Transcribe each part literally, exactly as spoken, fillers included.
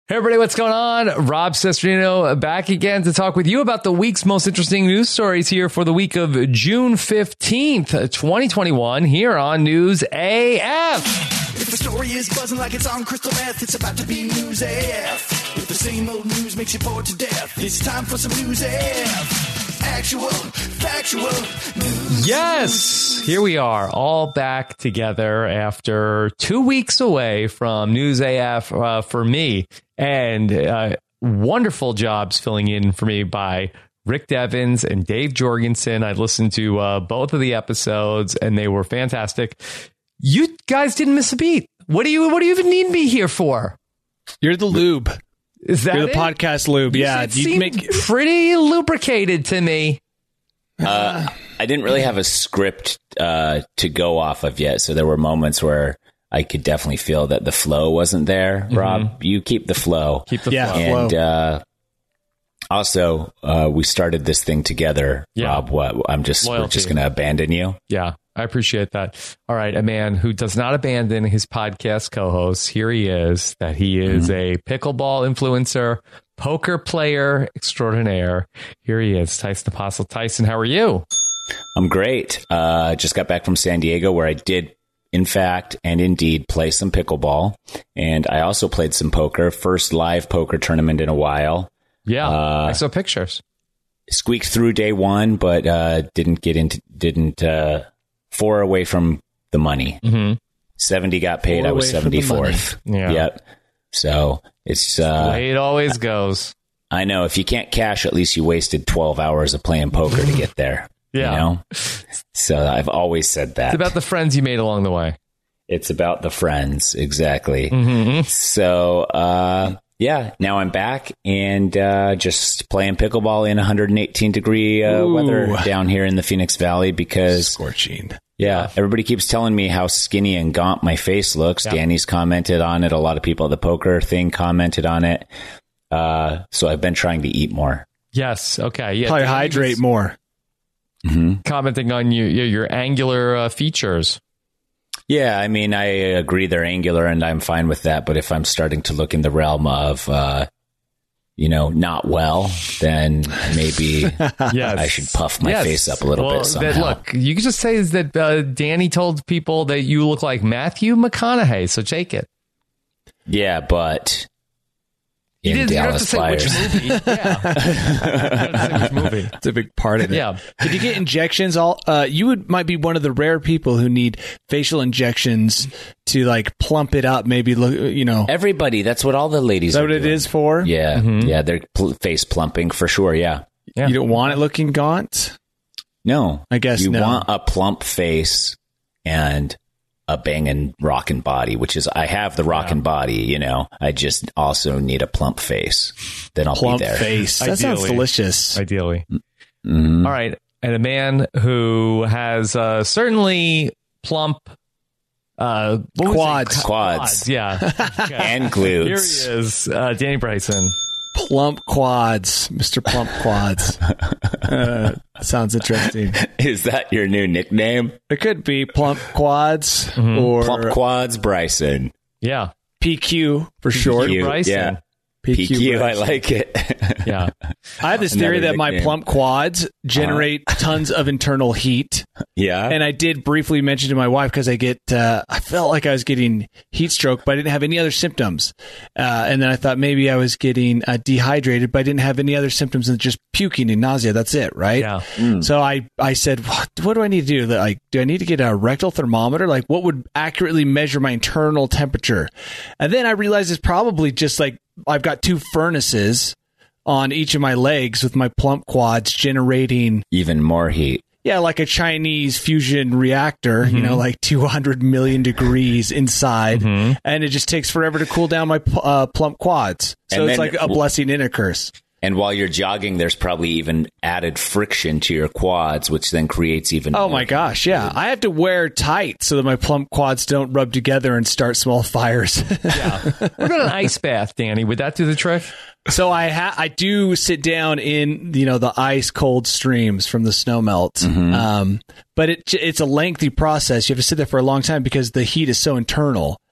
Hey everybody, what's going on? Rob Cesternino back again to talk with you about the week's most interesting news stories here for the week of June fifteenth, twenty twenty-one, here on News A F. If the story is buzzing like it's on crystal meth, it's about to be News A F. If the same old news makes you bored to death, it's time for some News A F. Actual, factual news. Yes, here we are, all back together after two weeks away from News A F uh, for me. And uh, wonderful jobs filling in for me by Rick Devens and Dave Jorgensen. I listened to uh, both of the episodes, and they were fantastic. You guys didn't miss a beat. What do you What do you even need me here for? You're the lube. Is that You're the it? podcast lube? Yeah, It you seemed make pretty lubricated to me. Uh, I didn't really have a script uh, to go off of yet, so there were moments where I could definitely feel that the flow wasn't there. Mm-hmm. Rob, you keep the flow. Keep the Yeah, flow. And flow. uh, also, uh, we started this thing together. Yeah. Rob, what? I'm just we're Loyalty. just going to abandon you. Yeah, I appreciate that. All right, a man who does not abandon his podcast co-hosts. Here he is, that he is Mm-hmm. a pickleball influencer, poker player extraordinaire. Here he is, Tyson Apostle. Tyson, how are you? I'm great. Uh, just got back from San Diego, where I did, in fact, and indeed, play some pickleball. And I also played some poker. First live poker tournament in a while. Yeah, Uh, I saw pictures. Squeaked through day one, but uh, didn't get into, didn't, uh, four away from the money. Mm-hmm. seventy got paid. Four I was away from the seventy-fourth. Yeah. Yep. So it's, uh, Way it always goes. I know if you can't cash, at least you wasted twelve hours of playing poker to get there. Yeah. You know? So I've always said that. It's about the friends you made along the way. It's about the friends. Exactly. Mm-hmm. So, uh, yeah, now I'm back and uh, just playing pickleball in one hundred eighteen degree uh, Ooh. weather down here in the Phoenix Valley because, scorching. yeah, everybody keeps telling me how skinny and gaunt my face looks. Yeah. Danny's commented on it. A lot of people at the poker thing commented on it. Uh, so I've been trying to eat more. Yes. Okay. Yeah. Probably Danny hydrate was more. Mm-hmm. Commenting on you, your, your angular uh, features. Yeah, I mean, I agree they're angular and I'm fine with that. But if I'm starting to look in the realm of, uh, you know, not well, then maybe Yes. I should puff my Yes. face up a little well, bit somehow. That, look, you can just say is that uh, Danny told people that you look like Matthew McConaughey, so take it. Yeah, but You, in didn't, you don't have to Dallas say Flyers. which movie. Yeah. You don't have to say which movie. It's a big part of it. Yeah. Did you get injections? All uh, you would might be one of the rare people who need facial injections to like plump it up. Maybe look, you know. Everybody, that's what all the ladies Is that are what it doing. is for? Yeah, Mhm. yeah, they're pl- face plumping for sure, yeah. Yeah. You don't want it looking gaunt. No. I guess You no. want a plump face and a banging rockin' body, which is, I have the rockin' body, you know. I just also need a plump face. Then I'll Plump be there. face. That sounds Ideally. delicious. Ideally. Mhm. All right. And a man who has uh, certainly plump uh, what was it? Quads. Qu- Quads. Yeah. Okay. And Here he glutes. is, uh, Danny Bryson. Plump quads, Mister Plump Quads. Uh, sounds interesting. Is that your new nickname? It could be Plump Quads Mm-hmm. or Plump Quads Bryson. Yeah. P Q for short. P Q, Bryson. yeah. P P Q, I Bryson. like it. Yeah. I have this theory Another that my nickname. plump quads generate tons of internal heat. Yeah. And I did briefly mention to my wife because I get, uh, I felt like I was getting heat stroke, but I didn't have any other symptoms. Uh, and then I thought maybe I was getting uh, dehydrated, but I didn't have any other symptoms than just puking and nausea. That's it, right? Yeah. So I, I said, what, what do I need to do? Like, do I need to get a rectal thermometer? Like, what would accurately measure my internal temperature? And then I realized it's probably just like I've got two furnaces on each of my legs with my plump quads generating, Even more heat. yeah, like a Chinese fusion reactor, you know, like two hundred million degrees inside. And it just takes forever to cool down my uh, plump quads. So And it's then- like a blessing and a curse. And while you're jogging, there's probably even added friction to your quads, which then creates even Oh more my gosh, yeah. I have to wear tight so that my plump quads don't rub together and start small fires. Yeah. What about an ice bath, Danny? Would that do the trick? So I ha- I do sit down in, you know, the ice cold streams from the snow melt. Mm-hmm. Um, but it it's a lengthy process. You have to sit there for a long time because the heat is so internal.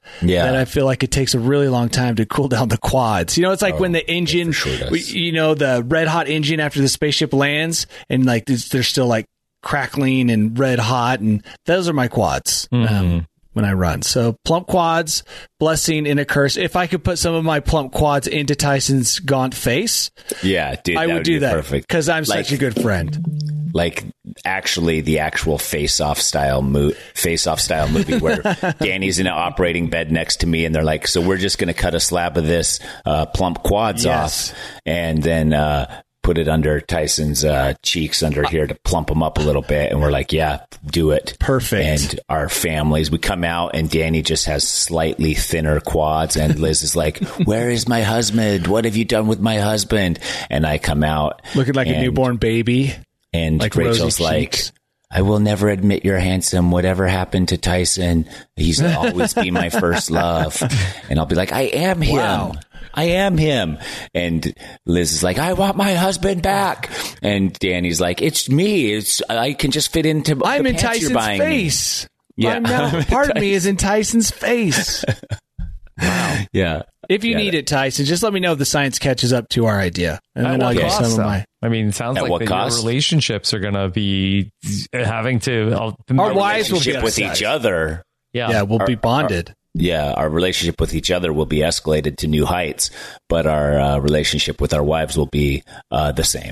Yeah. that I feel like it takes a really long time to cool down the quads. You know, it's like Oh, when the engine, it for sure does. we- you know, the red hot engine after the spaceship lands, and like there's- they're still like crackling and red hot, and those are my quads. Um, when I run. So plump quads, blessing and a curse. If I could put some of my plump quads into Tyson's gaunt face, Yeah, dude, I that would do be that perfect. because I'm Like- such a good friend. Like actually the actual face-off style mo- face-off style movie where Danny's in an operating bed next to me, and they're like, so we're just going to cut a slab of this uh, plump quads Yes. off, and then uh, put it under Tyson's uh, cheeks under here to plump them up a little bit. And we're like, yeah, do it. Perfect. And our families, we come out and Danny just has slightly thinner quads. And Liz is like, where is my husband? What have you done with my husband? And I come out Looking like a and- newborn baby. And Like Rachel's rosy like, cheeks. I will never admit you're handsome. Whatever happened to Tyson, he's always be my first love. And I'll be like, I am him. Wow. I am him. And Liz is like, I want my husband back. And Danny's like, it's me. It's I can just fit into I'm the in pants you're Tyson's buying me." face. Yeah. I'm now, part of me is in Tyson's face. Yeah. If you Yeah. need it, Tyson, just let me know if the science catches up to our idea. And At then I'll what get cost, some of though? my. I mean, it sounds At like what that your cost? relationships are going to be having to. uh, Our wives will be Relationship with upset. each other. Yeah. Yeah, we'll be Our- bonded. Yeah, our relationship with each other will be escalated to new heights, but our uh, relationship with our wives will be uh, the same.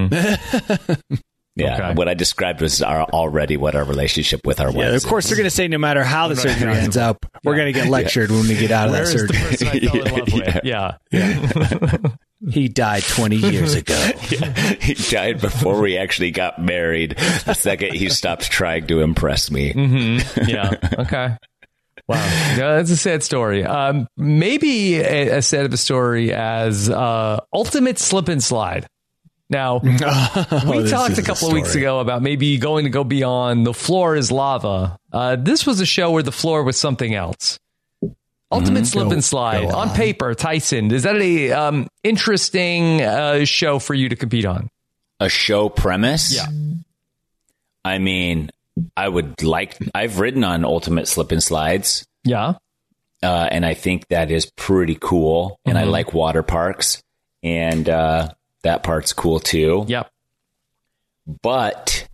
Yeah, Okay. what I described was our, already what our relationship with our Yeah, wives of course, is. they're going to say no matter how the surgery ends up, we're going to get lectured when we get out of Where that is the surgery. person I fell in love with? Yeah. He died twenty years ago. He died before we actually got married. The second he stopped trying to impress me. Yeah. Okay. Wow. Yeah, that's a sad story. Um, maybe a, as sad of a story as uh, Ultimate Slip and Slide. Now, we this talked is a a couple of weeks story. ago about maybe going to go beyond the floor is lava. Uh, this was a show where the floor was something else. Ultimate Slip Go- and Slide. go On on. paper, Tyson, is that a um, interesting uh, show for you to compete on? A show premise? Yeah. I mean, I would like, I've ridden on Ultimate Slip and Slides, Yeah. uh, and I think that is pretty cool. And Mm-hmm. I like water parks, and uh, that part's cool too. Yep. But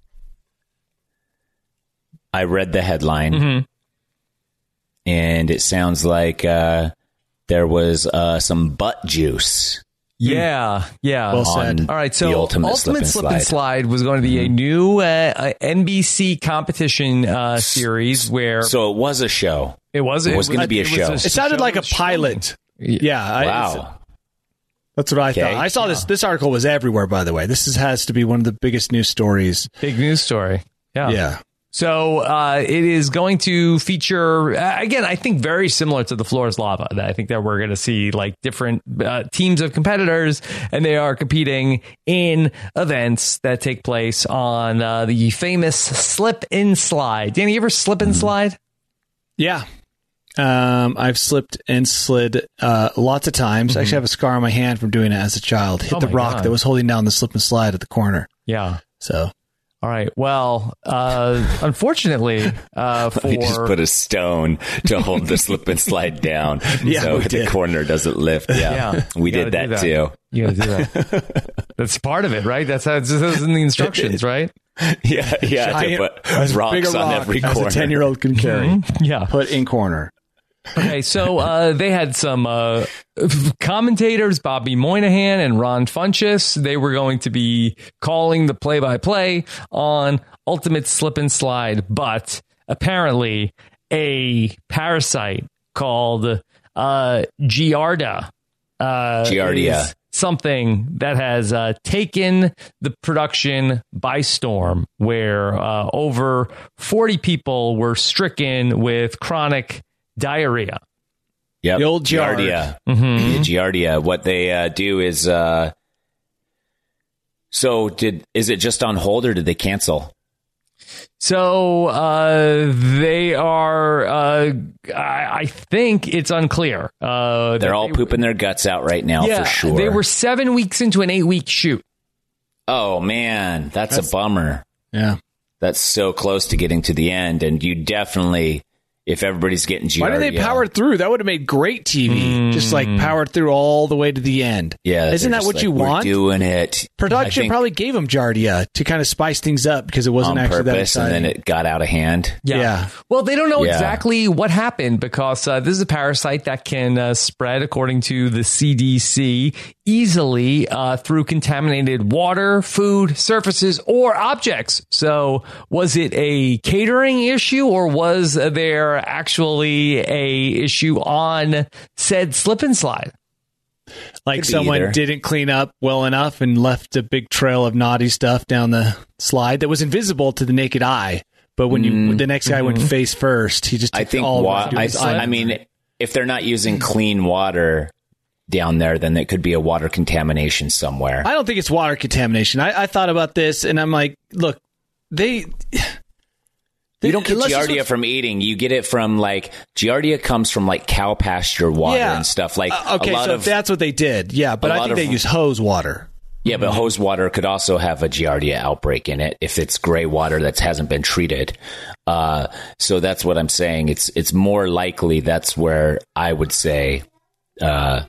I read the headline, Mm-hmm. and it sounds like uh, there was uh, some butt juice Yeah. Yeah. Well said. on All right, so the Ultimate, Ultimate Slip and Slide. was going to be a new uh, N B C competition uh, series where So it was a show. it was it was gonna be a show. It sounded like a show. pilot. Yeah. I- Wow. that's what I Okay. thought. I saw this. This article was everywhere, by the way. This is, has to be one of the biggest news stories. Big news story. Yeah. Yeah. So uh, it is going to feature, uh, again, I think very similar to the Floor is Lava. That I think that we're going to see like different uh, teams of competitors, and they are competing in events that take place on uh, the famous Slip and Slide. Danny, you ever slip and slide? Yeah. Um, I've slipped and slid uh, lots of times. I actually have a scar on my hand from doing it as a child. Hit Oh the my rock God. that was holding down the slip and slide at the corner. Yeah. So All right. Well, uh, unfortunately, uh, for We just put a stone to hold the slip and slide down, Yeah, so we the did. corner doesn't lift. Yeah, Yeah, we you did gotta that, do too. you got to do that. That's part of it, right? That's how it's, it's in the instructions, right? Yeah, yeah. To Giant- put as big rocks a on rock every as corner. a ten-year-old can carry. Yeah. Put in corner. Okay, so uh, they had some uh, commentators, Bobby Moynihan and Ron Funches. They were going to be calling the play-by-play on Ultimate Slip and Slide, but apparently a parasite called uh, Giardia. Uh, Giardia. is something that has uh, taken the production by storm, where uh, over forty people were stricken with chronic diarrhea. Yep. The old Giard. Giardia. Mm-hmm. Yeah, Giardia. What they uh, do is, uh, so did is it just on hold or did they cancel? So uh, they are, uh, I, I think it's unclear. Uh, They're that all they- pooping their guts out right now yeah, for sure. They were seven weeks into an eight week shoot. Oh man, that's, That's- a bummer. Yeah. That's so close to getting to the end, and you definitely, if everybody's getting Giardia. Why did they power through? That would have made great T V. Mm. Just like powered through all the way to the end. Yeah, isn't that what like, you want? We're doing it. Production think, probably gave them Giardia to kind of spice things up because it wasn't on actually purpose, that exciting. And then it got out of hand. Yeah. yeah. Well, they don't know yeah. exactly what happened because uh, this is a parasite that can uh, spread, according to the C D C, easily uh, through contaminated water, food, surfaces, or objects. So was it a catering issue or was there actually a issue on said slip and slide? Like someone either. didn't clean up well enough and left a big trail of naughty stuff down the slide that was invisible to the naked eye. But when you mm, the next guy mm-hmm. went face first, he just took I think all wa- I, I mean, if they're not using clean water down there, then it could be a water contamination somewhere. I don't think it's water contamination. I, I thought about this and I'm like, look, they... You don't get Giardia from eating. You get it from like Giardia comes from like cow pasture water yeah. and stuff. Like uh, okay, a lot so of, that's what they did. Yeah, but I think they of, use hose water. Yeah, but hose water could also have a Giardia outbreak in it if it's gray water that hasn't been treated. Uh, so that's what I'm saying. It's it's more likely that's where I would say. Uh,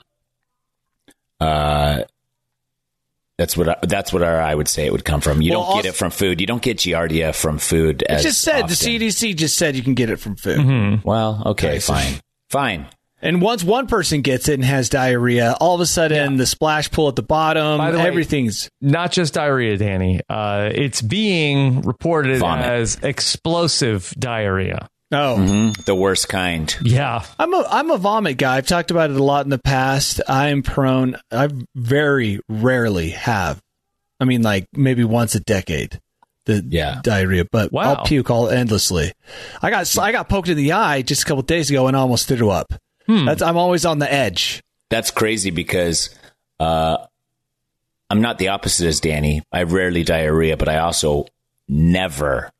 uh, That's what I, that's what our, I would say it would come from. You well, don't get also, it from food. You don't get Giardia from food. As it just said often. The C D C just said you can get it from food. Mm-hmm. Well, okay, okay, fine, fine. And once one person gets it and has diarrhea, all of a sudden yeah. the splash pool at the bottom, By the way, everything's not just diarrhea, Danny. Uh, it's being reported Vomit. as explosive diarrhea. Oh, mm-hmm. The worst kind. Yeah, I'm a I'm a vomit guy. I've talked about it a lot in the past. I'm prone. I very rarely have. I mean, like maybe once a decade, the yeah. diarrhea. But wow. I'll puke all endlessly. I got I got poked in the eye just a couple of days ago and almost threw up. Hmm. That's I'm always on the edge. That's crazy because uh, I'm not the opposite as Danny. I rarely diarrhea, but I also never,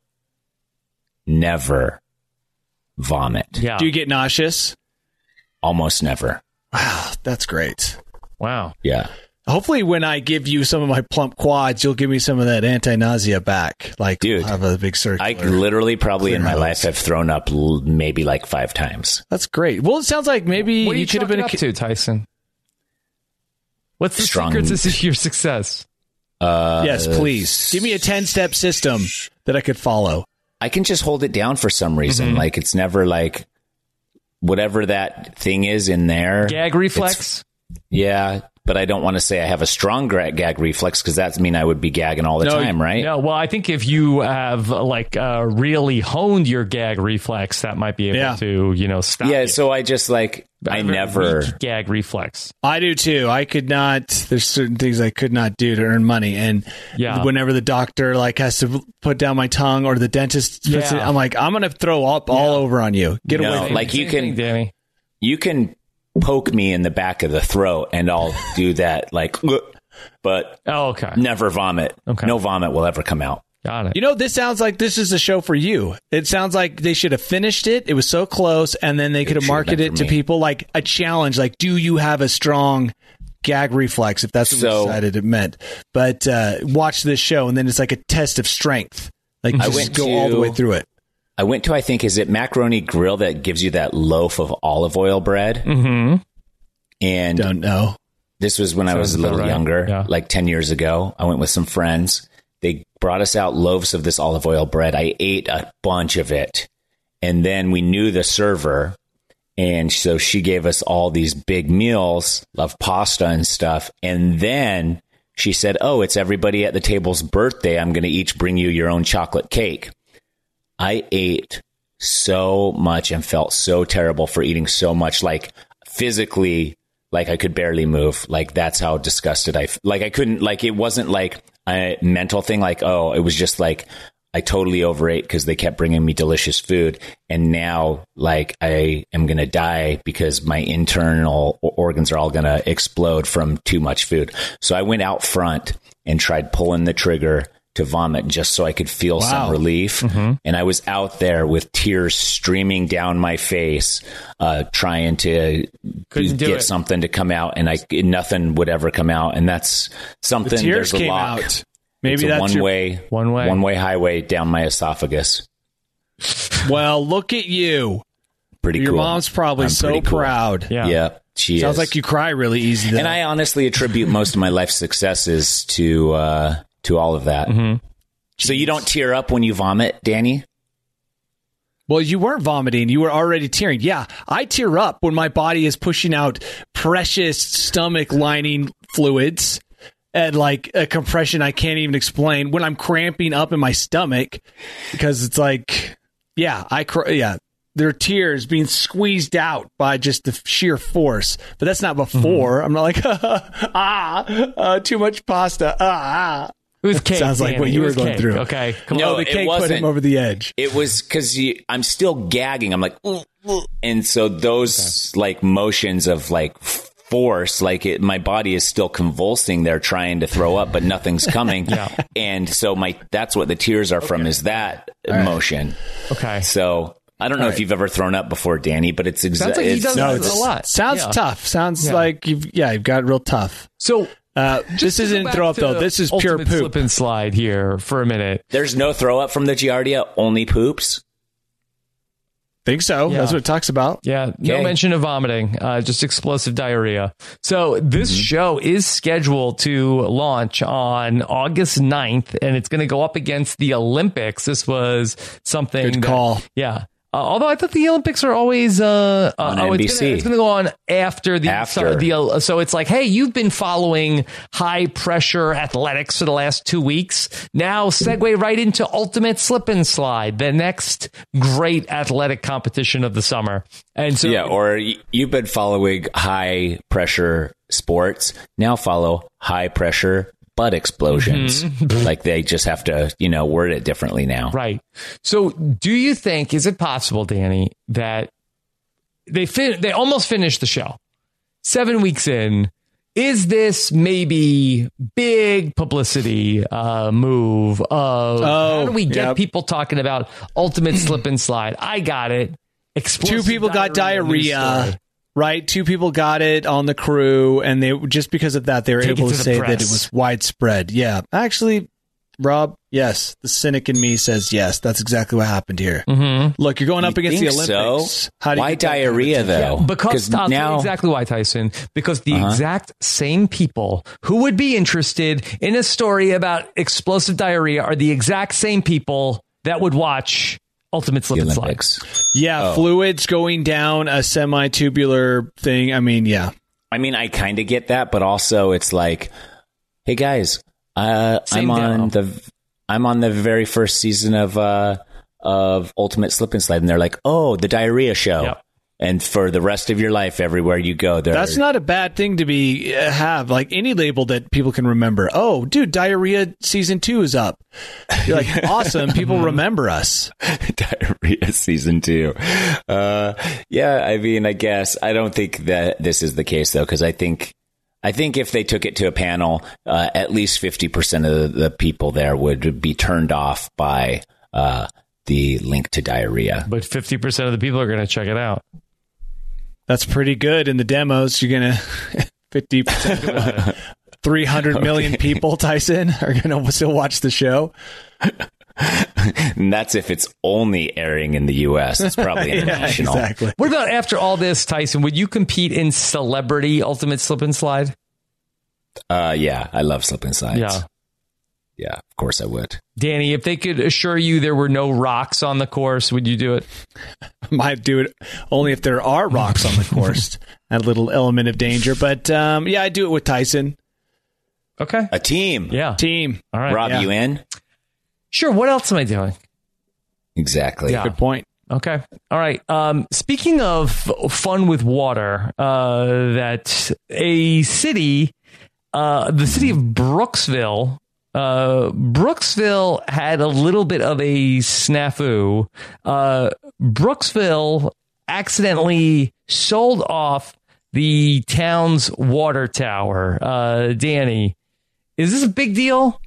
never. vomit. Yeah. Do you get nauseous? Almost never. Wow, that's great. Wow. Yeah. Hopefully when I give you some of my plump quads, you'll give me some of that anti-nausea back. Like, dude, I'll have a big circular. I literally probably in my nose. life have thrown up l- maybe like five times. That's great. Well, it sounds like maybe what are you, you could have been a up to, Tyson. What's the Strong. secret to your success? Uh, yes, please. Give me a ten-step system that I could follow. I can just hold it down for some reason. Mm-hmm. Like it's never like whatever that thing is in there. Gag reflex? Yeah, but I don't want to say I have a strong gag reflex because that mean I would be gagging all the no, time, right? No, well, I think if you have like uh, really honed your gag reflex, that might be able yeah. to, you know, stop Yeah, you. so I just like, I, I never... gag reflex. I do too. I could not, there's certain things I could not do to earn money. And yeah. whenever the doctor like has to put down my tongue or the dentist puts yeah. it, I'm like, I'm going to throw up yeah. all over on you. Get no, away from like me. you can, thing, Danny. You can poke me in the back of the throat and I'll do that like, but oh, okay. never vomit. Okay. No vomit will ever come out. Got it. You know, this sounds like this is a show for you. It sounds like they should have finished it. It was so close, and then they could have marketed it to me. people like a challenge. Like, do you have a strong gag reflex? If that's what so, we decided it meant. But uh, watch this show, and then it's like a test of strength. Like, I just went go to, all the way through it. I went to, I think, is it Macaroni Grill that gives you that loaf of olive oil bread? Mm-hmm. Mm-hmm. And Don't know. This was when Sounds I was a little right. younger, yeah. like ten years ago. I went with some friends. They brought us out loaves of this olive oil bread. I ate a bunch of it. And then we knew the server. And so she gave us all these big meals of pasta and stuff. And then she said, oh, it's everybody at the table's birthday. I'm going to each bring you your own chocolate cake. I ate so much and felt so terrible for eating so much, like physically, like I could barely move. Like that's how disgusted I, like I couldn't, like it wasn't like a mental thing. Like, oh, it was just like, I totally overate because they kept bringing me delicious food. And now like I am going to die because my internal organs are all going to explode from too much food. So I went out front and tried pulling the trigger to vomit just so I could feel wow. some relief. Mm-hmm. And I was out there with tears streaming down my face, uh, trying to Couldn't do get it. something to come out, and I nothing would ever come out. And that's something. The tears there's a came lock. out. Maybe it's a that's one your... way, one way, one way highway down my esophagus. Well, look at you. pretty Your cool. mom's probably I'm so pretty cool. proud. Yeah. Yeah, she Sounds is. like you cry really easy. Though. And I honestly attribute most of my life successes to uh, to all of that. Mm-hmm. So you don't tear up when you vomit, Danny? Well, you weren't vomiting. You were already tearing. Yeah, I tear up when my body is pushing out precious stomach lining fluids and like a compression I can't even explain. When I'm cramping up in my stomach because it's like, yeah, I cr- yeah, there are tears being squeezed out by just the sheer force. But that's not before. Mm-hmm. I'm not like ah, uh, too much pasta. Ah. It was cake. Sounds like Danny. what you It were was going cake. through. Okay, come No, on. Oh, the it cake put wasn't. him over the edge. It was because I'm still gagging. I'm like, ooh, ooh. And so those okay. like motions of like force, like it, my body is still convulsing there trying to throw up, but nothing's coming. Yeah. And so my, that's what the tears are okay. from is that right. motion. Okay. So I don't know All if right. you've ever thrown up before, Danny, but it's exactly. Sounds like he does no, that a lot. Sounds Yeah. tough. Sounds Yeah. like you've, yeah, you've got real tough. So Uh, this to go isn't back throw up to though. This is pure ultimate poop. Slip and slide here for a minute. There's no throw up from the Giardia, only poops. Think so. Yeah. That's what it talks about. Yeah, no Okay. mention of vomiting, uh, just explosive diarrhea. So this Mm-hmm. show is scheduled to launch on August ninth, and it's going to go up against the Olympics. This was something Good that- call. Yeah. Uh, although I thought the Olympics are always uh, uh, On oh, N B it's C. gonna, it's going to go on after the After. So, the uh, so it's like, hey, you've been following high pressure athletics for the last two weeks. Now segue right into ultimate slip and slide, the next great athletic competition of the summer. And so Yeah, or y- you've been following high pressure sports. Now follow high pressure butt explosions. Mm-hmm. Like they just have to, you know, word it differently now. Right. So do you think, is it possible, Danny, that they fin- they almost finished the show seven weeks in? Is this maybe big publicity uh, move of how Oh, do we get yep. people talking about ultimate slip and slide? I got it. Explosive Two people got news diarrhea, story. right? Two people got it on the crew, and they just because of that, they were Take able it to, to the say that press. it was widespread. Yeah, actually, Rob, yes, the cynic in me says yes. That's exactly what happened here. Mm-hmm. Look, you're going up You against the think Olympics. so? How do you Why get that kind of diarrhea, attention? though? Because I'll tell you now, exactly why, Tyson. Because the Uh-huh. exact same people who would be interested in a story about explosive diarrhea are the exact same people that would watch Ultimate Slip the and Slide. Olympics. Yeah, Oh. fluids going down a semi-tubular thing. I mean, yeah. I mean, I kind of get that, but also it's like, hey guys, uh, Same I'm on deal. the, I'm on the very first season of uh, of Ultimate Slip and Slide, and they're like, oh, the diarrhea show. Yep. And for the rest of your life, everywhere you go, there. That's not a bad thing to be uh, have like any label that people can remember. Oh, dude, diarrhea season two is up. You're like, awesome. People remember us. diarrhea season two. Uh, yeah, I mean, I guess I don't think that this is the case though, because I think, I think if they took it to a panel, uh, at least fifty percent of the, the people there would be turned off by uh, the link to diarrhea. But fifty percent of the people are going to check it out. That's pretty good in the demos. You're gonna fifty percent, three hundred million people. Tyson are gonna still watch the show. And that's if it's only airing in the U S. It's probably international. Yeah, exactly. What about after all this, Tyson? Would you compete in Celebrity Ultimate Slip and Slide? Uh, yeah, I love slip and slides. Yeah. Yeah, of course I would. Danny, if they could assure you there were no rocks on the course, would you do it? Might do it only if there are rocks on the course. A little element of danger, but um, yeah, I do it with Tyson. Okay. A team. Yeah. Team. All right. Rob, yeah. you in? Sure. What else am I doing? Exactly. Yeah. Good point. Okay. All right. Um, speaking of fun with water, uh, that a city, uh, the city of Brooksville, uh, Brooksville had a little bit of a snafu. Uh, Brooksville accidentally sold off the town's water tower. Uh, Danny, is this a big deal?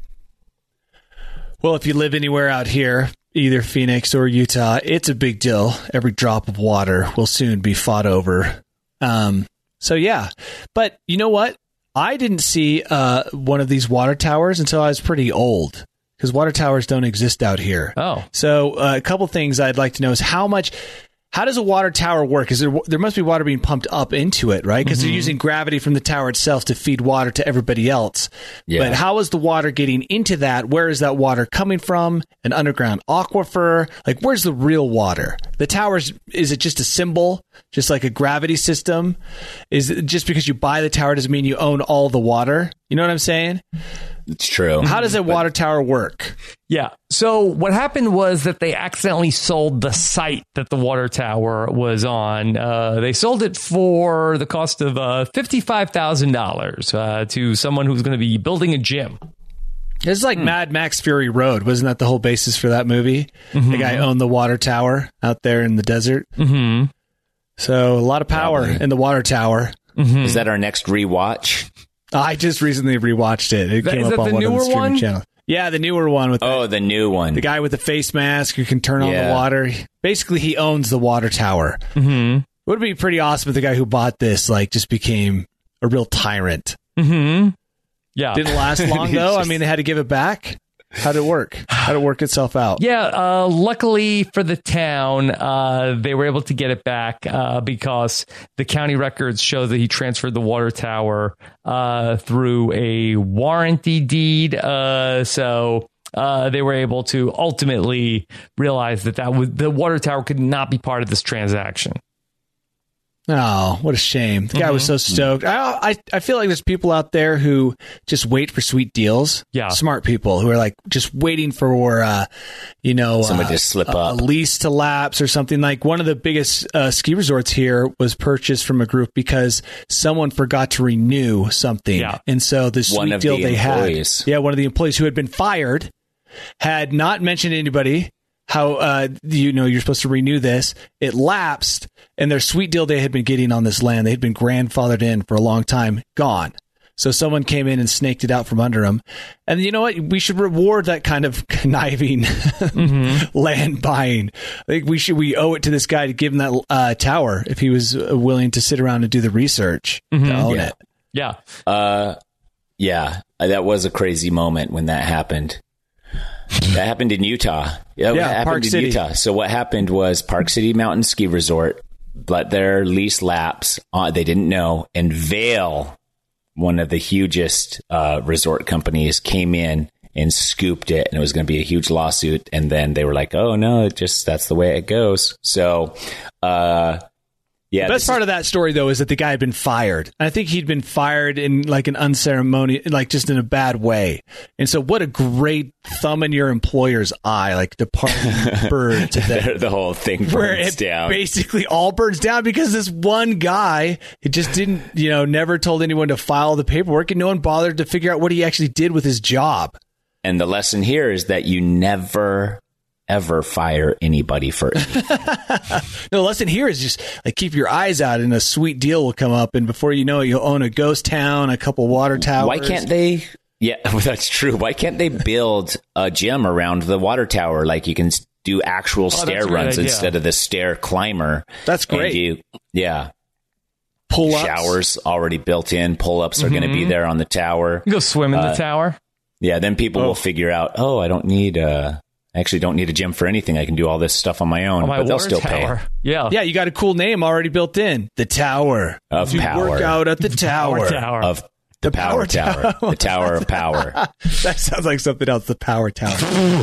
Well, if you live anywhere out here, either Phoenix or Utah, it's a big deal. Every drop of water will soon be fought over. Um, so, yeah. But you know what? I didn't see uh, one of these water towers until I was pretty old, because water towers don't exist out here. Oh. So uh, a couple things I'd like to know is how much how does a water tower work? Is there there must be water being pumped up into it, right? Because mm-hmm. they're using gravity from the tower itself to feed water to everybody else. Yeah. But how is the water getting into that? Where is that water coming from? An underground aquifer? Like, where's the real water? The towers, is it just a symbol, just like a gravity system? Is it just because you buy the tower doesn't mean you own all the water? You know what I'm saying? It's true. How does a water tower work? Yeah. So what happened was that they accidentally sold the site that the water tower was on. Uh, they sold it for the cost of uh, fifty-five thousand dollars uh, to someone who's going to be building a gym. It's like hmm. Mad Max Fury Road. Wasn't that the whole basis for that movie? Mm-hmm. The guy owned the water tower out there in the desert. Mm-hmm. So a lot of power Probably. in the water tower. Mm-hmm. Is that our next rewatch? I just recently rewatched it. It that, came is up that on the one of newer the streaming one? channels. Yeah, the newer one with oh, the, the new one. The guy with the face mask who can turn on yeah. the water. Basically, he owns the water tower. Mm-hmm. It would be pretty awesome if the guy who bought this like just became a real tyrant. Mm-hmm. Yeah, didn't last long though. just... I mean, they had to give it back. How'd it work? How'd it work itself out? Yeah, uh, luckily for the town, uh, they were able to get it back uh, because the county records show that he transferred the water tower uh, through a warranty deed. Uh, so uh, they were able to ultimately realize that, that was, the water tower could not be part of this transaction. Oh, what a shame. The guy mm-hmm. was so stoked. I, I I feel like there's people out there who just wait for sweet deals. Yeah. Smart people who are like just waiting for, uh, you know, somebody uh, to slip a, up. a lease to lapse or something. Like one of the biggest uh, ski resorts here was purchased from a group because someone forgot to renew something. Yeah. And so the sweet one of deal the they employees. had. Yeah, one of the employees who had been fired had not mentioned to anybody how, uh, you know, you're supposed to renew this. It lapsed, and their sweet deal they had been getting on this land, they had been grandfathered in for a long time, gone. So someone came in and snaked it out from under them. And you know what? We should reward that kind of conniving mm-hmm. land buying. I think we should, we owe it to this guy to give him that uh, tower if he was willing to sit around and do the research mm-hmm. to own yeah. it. Yeah. Uh, yeah. That was a crazy moment when that happened. That happened in Utah. Yeah, yeah happened Park in City. Utah. So what happened was Park City Mountain Ski Resort let their lease lapse. Uh, they didn't know. And Vail, one of the hugest uh, resort companies, came in and scooped it. And it was going to be a huge lawsuit. And then they were like, oh, no, it just that's the way it goes. So, uh, yeah. The best part of that story, though, is that the guy had been fired. I think he'd been fired in like an unceremonious, like just in a bad way. And so what a great thumb in your employer's eye, like departing bird to the, the whole thing burns where it down. Basically all burns down because this one guy, it just didn't, you know, never told anyone to file the paperwork and no one bothered to figure out what he actually did with his job. And the lesson here is that you never ever fire anybody for anything. No, the lesson here is just like keep your eyes out and a sweet deal will come up, and before you know it, you'll own a ghost town, a couple water towers. Why can't they? Yeah, well, that's true. Why can't they build a gym around the water tower? Like you can do actual oh, stair runs instead of the stair climber. That's great. You, yeah. Pull-ups. Showers already built in. Pull-ups are mm-hmm. going to be there on the tower. You go swim in uh, the tower. Yeah, then people oh. will figure out, oh, I don't need a... I actually don't need a gym for anything. I can do all this stuff on my own, on my but they'll still tower. pay. Yeah. Yeah, you got a cool name already built in. The Tower. Of you Power. work out at the, the Tower. Power Tower. Of the, the Power, power tower. tower. The Tower of Power. That sounds like something else. The Power Tower.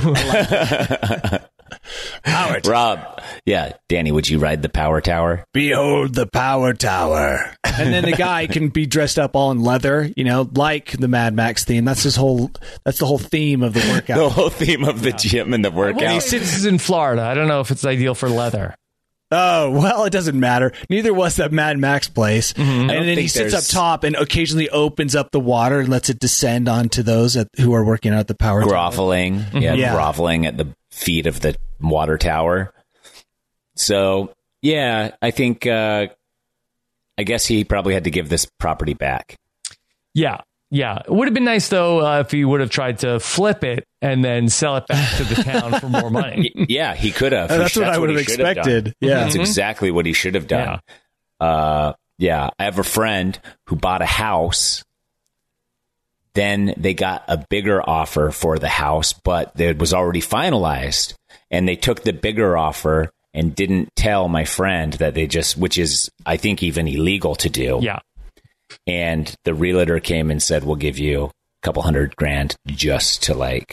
Power Tower. Rob, yeah, Danny, would you ride the Power Tower? Behold the Power Tower. And then the guy can be dressed up all in leather, you know, like the Mad Max theme. That's his whole. That's the whole theme of the workout. The whole theme of the gym and the workout. Well, he sits in Florida. I don't know if it's ideal for leather. Oh, well, it doesn't matter. Neither was that Mad Max place. Mm-hmm. And then he sits there's... up top and occasionally opens up the water and lets it descend onto those at, who are working out at the power groveling, tower. Yeah, yeah, groveling at the feet of the water tower. So, yeah, I think, uh, I guess he probably had to give this property back. Yeah. Yeah. It would have been nice, though, uh, if he would have tried to flip it and then sell it back to the town for more money. Yeah, he could have. That's, that's what I would have expected. Have yeah. That's exactly what he should have done. Yeah. Uh, yeah. I have a friend who bought a house. Then they got a bigger offer for the house, but it was already finalized. And they took the bigger offer and didn't tell my friend that they just, which is, I think, even illegal to do. Yeah. And the realtor came and said, we'll give you a couple hundred grand just to like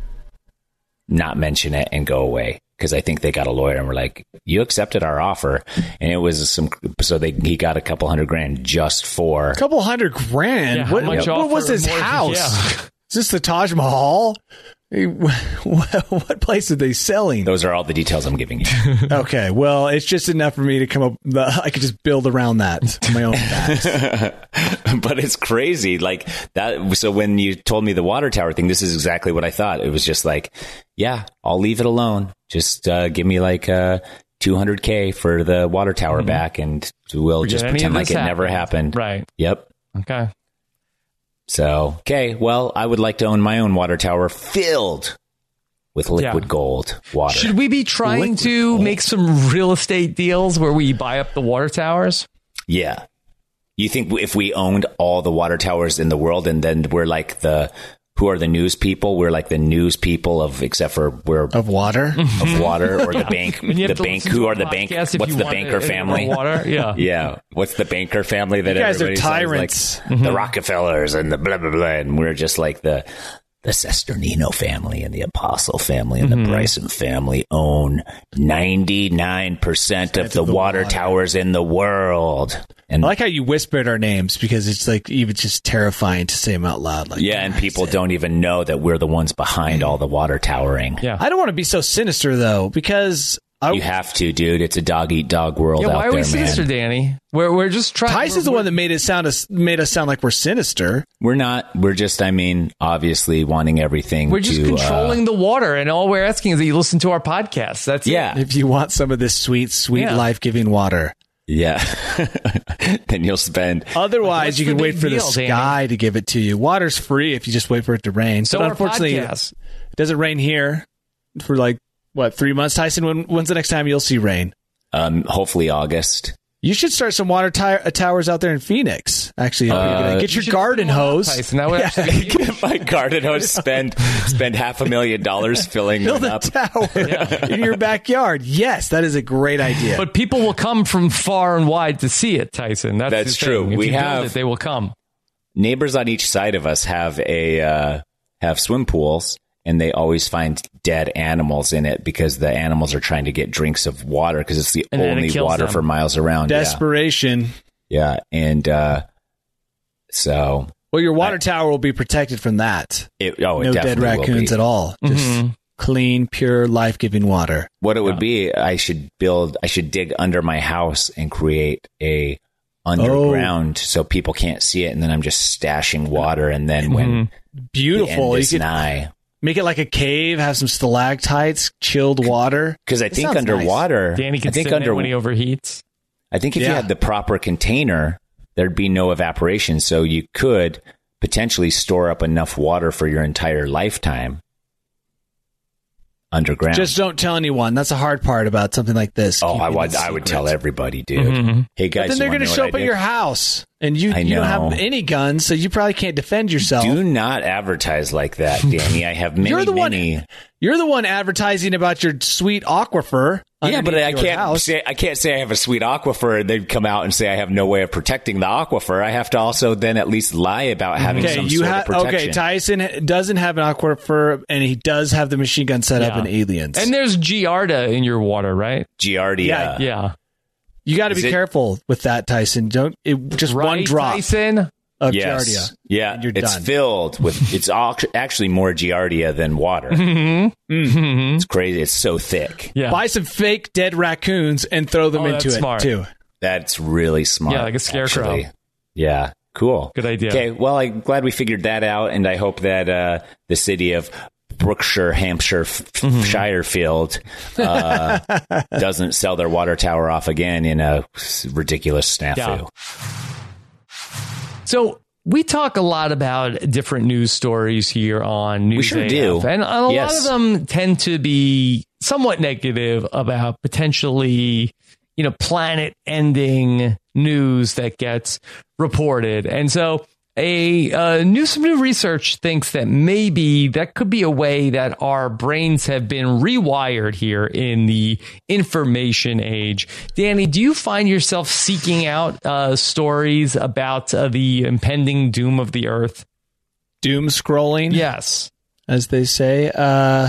not mention it and go away. Because I think they got a lawyer and were like, you accepted our offer. And it was some, so they he got a couple hundred grand just for. A couple hundred grand? Yeah, what, much what was offer his more- house? Yeah. Is this the Taj Mahal? Hey, what place are they selling? Those are all the details I'm giving you. Okay, well, it's just enough for me to come up. I could just build around that on my own facts. But it's crazy. Like that. So when you told me the water tower thing, this is exactly what I thought. It was just like, yeah, I'll leave it alone. Just uh, give me like uh, two hundred K for the water tower mm-hmm. back, and we'll Forget just any pretend of like this it never happened. happened. Right. Yep. Okay. So, okay, well, I would like to own my own water tower filled with liquid Yeah. gold water. Should we be trying Liquid to gold. make some real estate deals where we buy up the water towers? Yeah. You think if we owned all the water towers in the world and then we're like the, who are the news people? We're like the news people of, except for we're Of water? of water or the bank, And you the have to bank, listen who to are a the bank, podcast if what's you the want banker it in family? Water? Yeah. Yeah. What's the banker family that You guys are everybody says, tyrants. like, the Rockefellers and the blah, blah, blah. And we're just like the, the Sesternino family and the Apostle family and Mm-hmm. the Bryson family own ninety-nine percent of the, of the water, water. towers in the world. And I like how you whispered our names because it's like even just terrifying to say them out loud. Like, yeah, and people don't even know that we're the ones behind all the water towering. Yeah. I don't want to be so sinister though, because I, You have to, dude. It's a dog eat dog world Yeah, out why are there, we sinister, man. Danny? We're we're just trying. Tyson's the we're- one that made it sound us made us sound like we're sinister. We're not. We're just, I mean, obviously wanting everything We're just to, controlling uh, the water, and all we're asking is that you listen to our podcast. That's it. yeah. If you want some of this sweet, sweet, Yeah. life giving water. Yeah. Then you'll spend. Otherwise, What's you the can wait big for the deal, Danny? sky to give it to you. Water's free if you just wait for it to rain. So but our unfortunately, podcast. it doesn't rain here for like, what, three months, Tyson? When, when's the next time you'll see rain? Um, hopefully August. You should start some water ti- uh, towers out there in Phoenix. Actually, Uh, get You your should garden fill them up, hose. Tyson. That would actually be- Get my garden hose. Spend spend half a million dollars filling Build one a up. tower in your backyard. Yes, that is a great idea. But people will come from far and wide to see it, Tyson. That's, That's the true. thing. If We you build have- it, they will come. Neighbors on each side of us have a uh, have swim pools, and they always find dead animals in it because the animals are trying to get drinks of water because it's the And then it only kills water them. for miles around. Yeah. Desperation. Yeah, and uh, so Well, your water tower will be protected from that. it. Oh, it No dead definitely will raccoons be. at all. Just Mm-hmm. clean, pure, life giving water. What it would be, I should build. I should dig under my house and create a underground so people can't see it, and then I'm just stashing water, and then when the Beautiful. end You is could nigh, make it like a cave, have some stalactites, chilled water. because I It think sounds underwater, Danny can I think sit in under it when he overheats. I think if you Yeah. had the proper container, there'd be no evaporation. So you could potentially store up enough water for your entire lifetime underground. Just don't tell anyone. That's the hard part about something like this. oh, Keeping I would, it I would secret. tell everybody, dude. Mm-hmm. Hey guys, But then they're going to show up at your house, and you, I you don't know. have any guns, so you probably can't defend yourself. Do not advertise like that, Danny. I have many, You're the one- many. You're the one advertising about your sweet aquifer. Yeah, but underneath I your can't house. say I can't say I have a sweet aquifer and then come out and say I have no way of protecting the aquifer. I have to also then at least lie about having Okay, some you sort have of protection. okay. Tyson doesn't have an aquifer, and he does have the machine gun set up Yeah. in Aliens. And there's Giardia in your water, right? Giardia. Yeah, Yeah. you got to Is be it- careful with that, Tyson. Don't it, just Right, one drop Tyson? of Yes. Giardia. Yeah, and you're it's done. filled with. It's act- actually more Giardia than water. Mm-hmm. It's crazy. It's so thick. Yeah. Buy some fake dead raccoons and throw them Oh, into that's it smart. too. That's really smart. Yeah, like a scarecrow. actually. Yeah, cool. Good idea. Okay, well, I'm glad we figured that out, and I hope that uh, the city of Brookshire, Hampshire, F- Mm-hmm. Shirefield uh, doesn't sell their water tower off again in a ridiculous snafu. Yeah. So we talk a lot about different news stories here on News sure A F, do. and a lot Yes. of them tend to be somewhat negative about potentially, you know, planet-ending news that gets reported. And so a uh, new some new research thinks that maybe that could be a way that our brains have been rewired here in the information age. Danny, do you find yourself seeking out uh, stories about uh, the impending doom of the earth? Doom scrolling? Yes. As they say. Uh,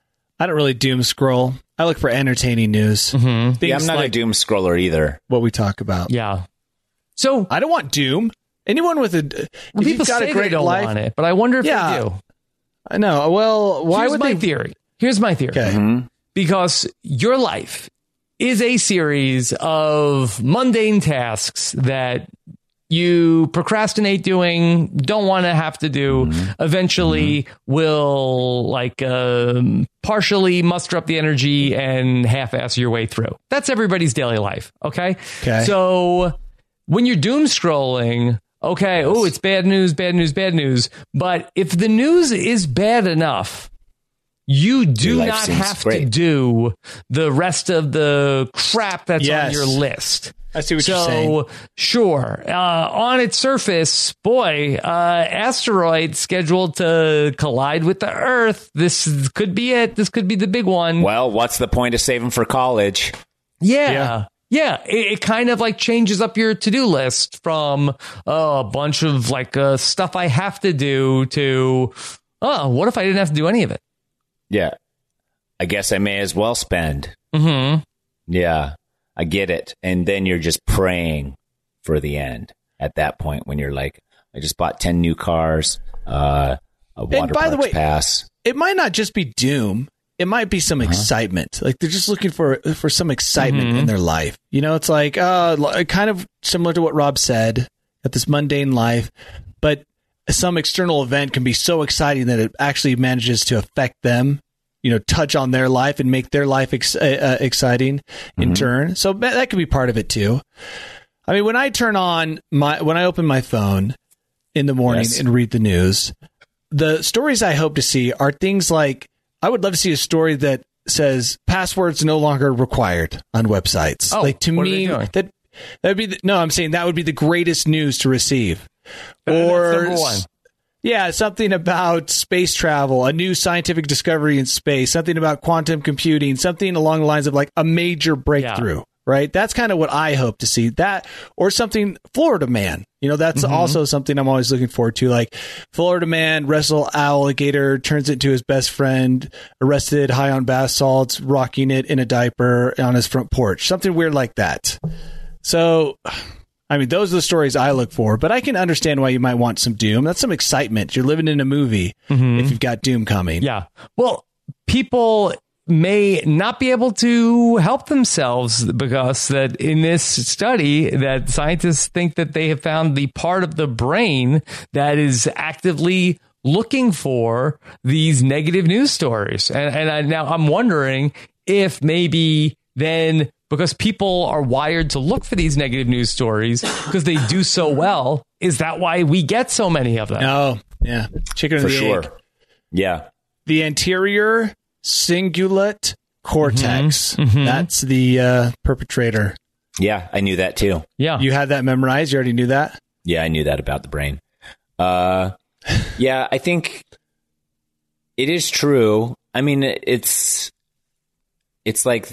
I don't really doom scroll. I look for entertaining news. Mm-hmm. Yeah, I'm not like a doom scroller either. What we talk about. Yeah. So I don't want doom. Anyone with a well, people got say a great they don't life, want it, but I wonder if yeah, they do. I know. Well, why Here's would my they? theory. Here's my theory. Okay. Mm-hmm. Because your life is a series of mundane tasks that you procrastinate doing, don't want to have to do, mm-hmm. eventually mm-hmm. will like um, partially muster up the energy and half-ass your way through. That's everybody's daily life. Okay. Okay. So when you're doom scrolling, okay, oh, it's bad news, bad news, bad news. But if the news is bad enough, you do not have great. to do the rest of the crap that's yes. on your list. I see what so, you're saying. Sure. Uh, on its surface, boy, uh, asteroid scheduled to collide with the Earth. This could be it. This could be the big one. Well, what's the point of saving for college? Yeah. Yeah. Yeah, it, it kind of like changes up your to-do list from oh, a bunch of like uh, stuff I have to do to, oh, what if I didn't have to do any of it? Yeah. I guess I may as well spend. Mm-hmm. Yeah, I get it. And then you're just praying for the end at that point when you're like, I just bought ten new cars, uh, a water and by parks the way, pass. It might not just be doom. It might be some uh-huh. excitement. Like they're just looking for for some excitement mm-hmm. in their life. You know, it's like uh, kind of similar to what Rob said, at this mundane life, but some external event can be so exciting that it actually manages to affect them, you know, touch on their life and make their life ex- uh, exciting in mm-hmm. turn. So that could be part of it too. I mean, when I turn on my, when I open my phone in the morning yes. and read the news, the stories I hope to see are things like, I would love to see a story that says passwords no longer required on websites. Oh, like to what me, are they doing? that that would be the, no. I'm saying that would be the greatest news to receive. Or number one. Yeah, something about space travel, a new scientific discovery in space, something about quantum computing, something along the lines of like a major breakthrough. Yeah. Right. That's kind of what I hope to see, that or something Florida Man. You know, that's mm-hmm. also something I'm always looking forward to. Like Florida Man wrestle alligator, turns it to his best friend, arrested high on bath salts, rocking it in a diaper on his front porch. Something weird like that. So, I mean, those are the stories I look for, but I can understand why you might want some doom. That's some excitement. You're living in a movie mm-hmm. if you've got doom coming. Yeah. Well, people may not be able to help themselves because that in this study that scientists think that they have found the part of the brain that is actively looking for these negative news stories. And, and I, now I'm wondering if maybe then because people are wired to look for these negative news stories because they do so well, is that why we get so many of them? Oh, yeah. Chicken and for the sure. egg. Yeah. The anterior cingulate cortex. Mm-hmm, mm-hmm. That's the uh, perpetrator. Yeah, I knew that too. Yeah. You had that memorized? You already knew that? Yeah, I knew that about the brain. Uh, yeah, I think it is true. I mean, it's it's like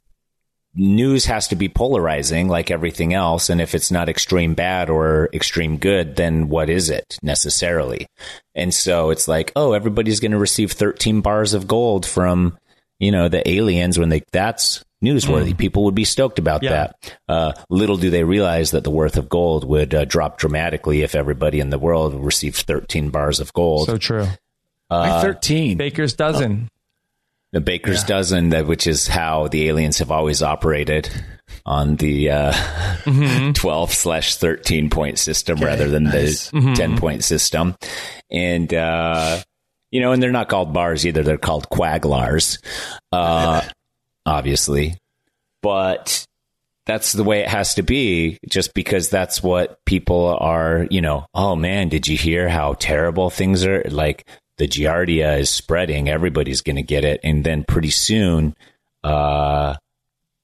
news has to be polarizing like everything else. And if it's not extreme bad or extreme good, then what is it necessarily? And so it's like, oh, everybody's going to receive thirteen bars of gold from, you know, the aliens when they, that's newsworthy. Mm. People would be stoked about yeah. that. Uh, little do they realize that the worth of gold would uh, drop dramatically if everybody in the world received thirteen bars of gold. So true. Uh, thirteen. Baker's dozen. Oh. The Baker's yeah. dozen, that which is how the aliens have always operated on the uh, mm-hmm. twelve slash thirteen point system okay, rather than nice. the mm-hmm. ten point system. And, uh, you know, and they're not called bars either. They're called quaglars, uh, obviously. But that's the way it has to be, just because that's what people are, you know, oh, man, did you hear how terrible things are? Like, the Giardia is spreading. Everybody's going to get it. And then pretty soon, uh,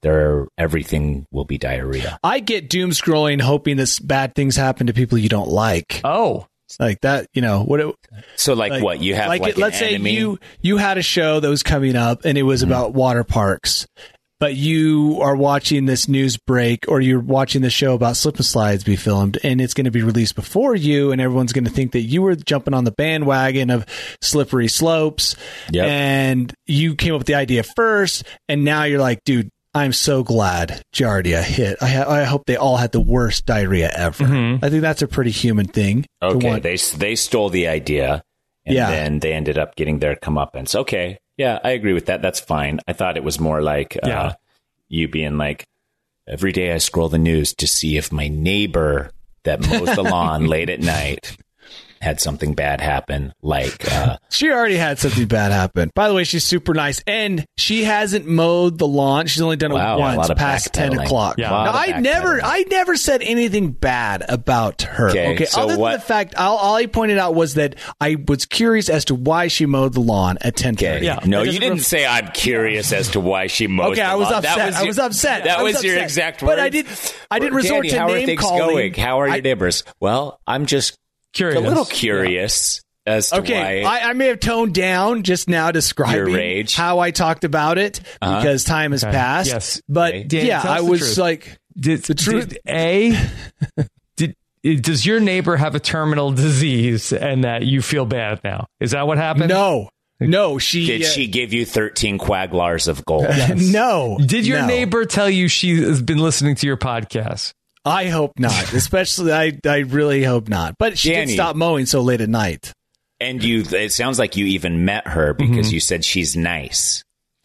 there everything will be diarrhea. I get doom scrolling, hoping this bad things happen to people you don't like. Oh, It's like that, you know. What? It, So like, like what you have like, like, it, an let's enemy? say you you had a show that was coming up and it was Mm-hmm. about water parks, but you are watching this news break or you're watching the show about slip and slides be filmed and it's going to be released before you and everyone's going to think that you were jumping on the bandwagon of slippery slopes. Yep. And you came up with the idea first and now you're like, dude, I'm so glad Giardia hit. I, ha- I hope they all had the worst diarrhea ever. Mm-hmm. I think that's a pretty human thing. to Okay, want. they they stole the idea, and Yeah. then they ended up getting their comeuppance. Okay, yeah, I agree with that. That's fine. I thought it was more like uh, Yeah. you being like, every day I scroll the news to see if my neighbor that mows the lawn late at night had something bad happen, like uh, She already had something bad happen. By the way, she's super nice, and she hasn't mowed the lawn. She's only done it Wow, a once, lot of past ten backpedaling. o'clock. Yeah. Now, Lot of I never, backpedaling. I never said anything bad about her. Okay, Okay, so other than what- the fact, all, all I pointed out was that I was curious as to why she mowed the lawn at ten okay. thirty. Yeah. No, That you doesn't didn't ref- say I'm curious as to why she mowed Okay, the I was lawn. upset. That was I your- was upset. That I was was your upset. exact But word. I did- I didn't resort Danny, to how are name things calling. going? How are your I- neighbors? Well, I'm just curious. a little curious as to Okay, why. I, I may have toned down just now describing Your rage. how I talked about it Uh-huh. because time has Okay. passed. Yes. But Okay. Danny, yeah, tell us I the was truth. like, Did, The truth- did A, did does your neighbor have a terminal disease and that you feel bad now? Is that what happened? no, no, she Did uh, she give you thirteen quaglars of gold? no. Did your no. neighbor tell you she has been listening to your podcast? I hope not. Especially, I, I really hope not. But she Danny. did stop mowing so late at night. And you, it sounds like you even met her because you said she's nice.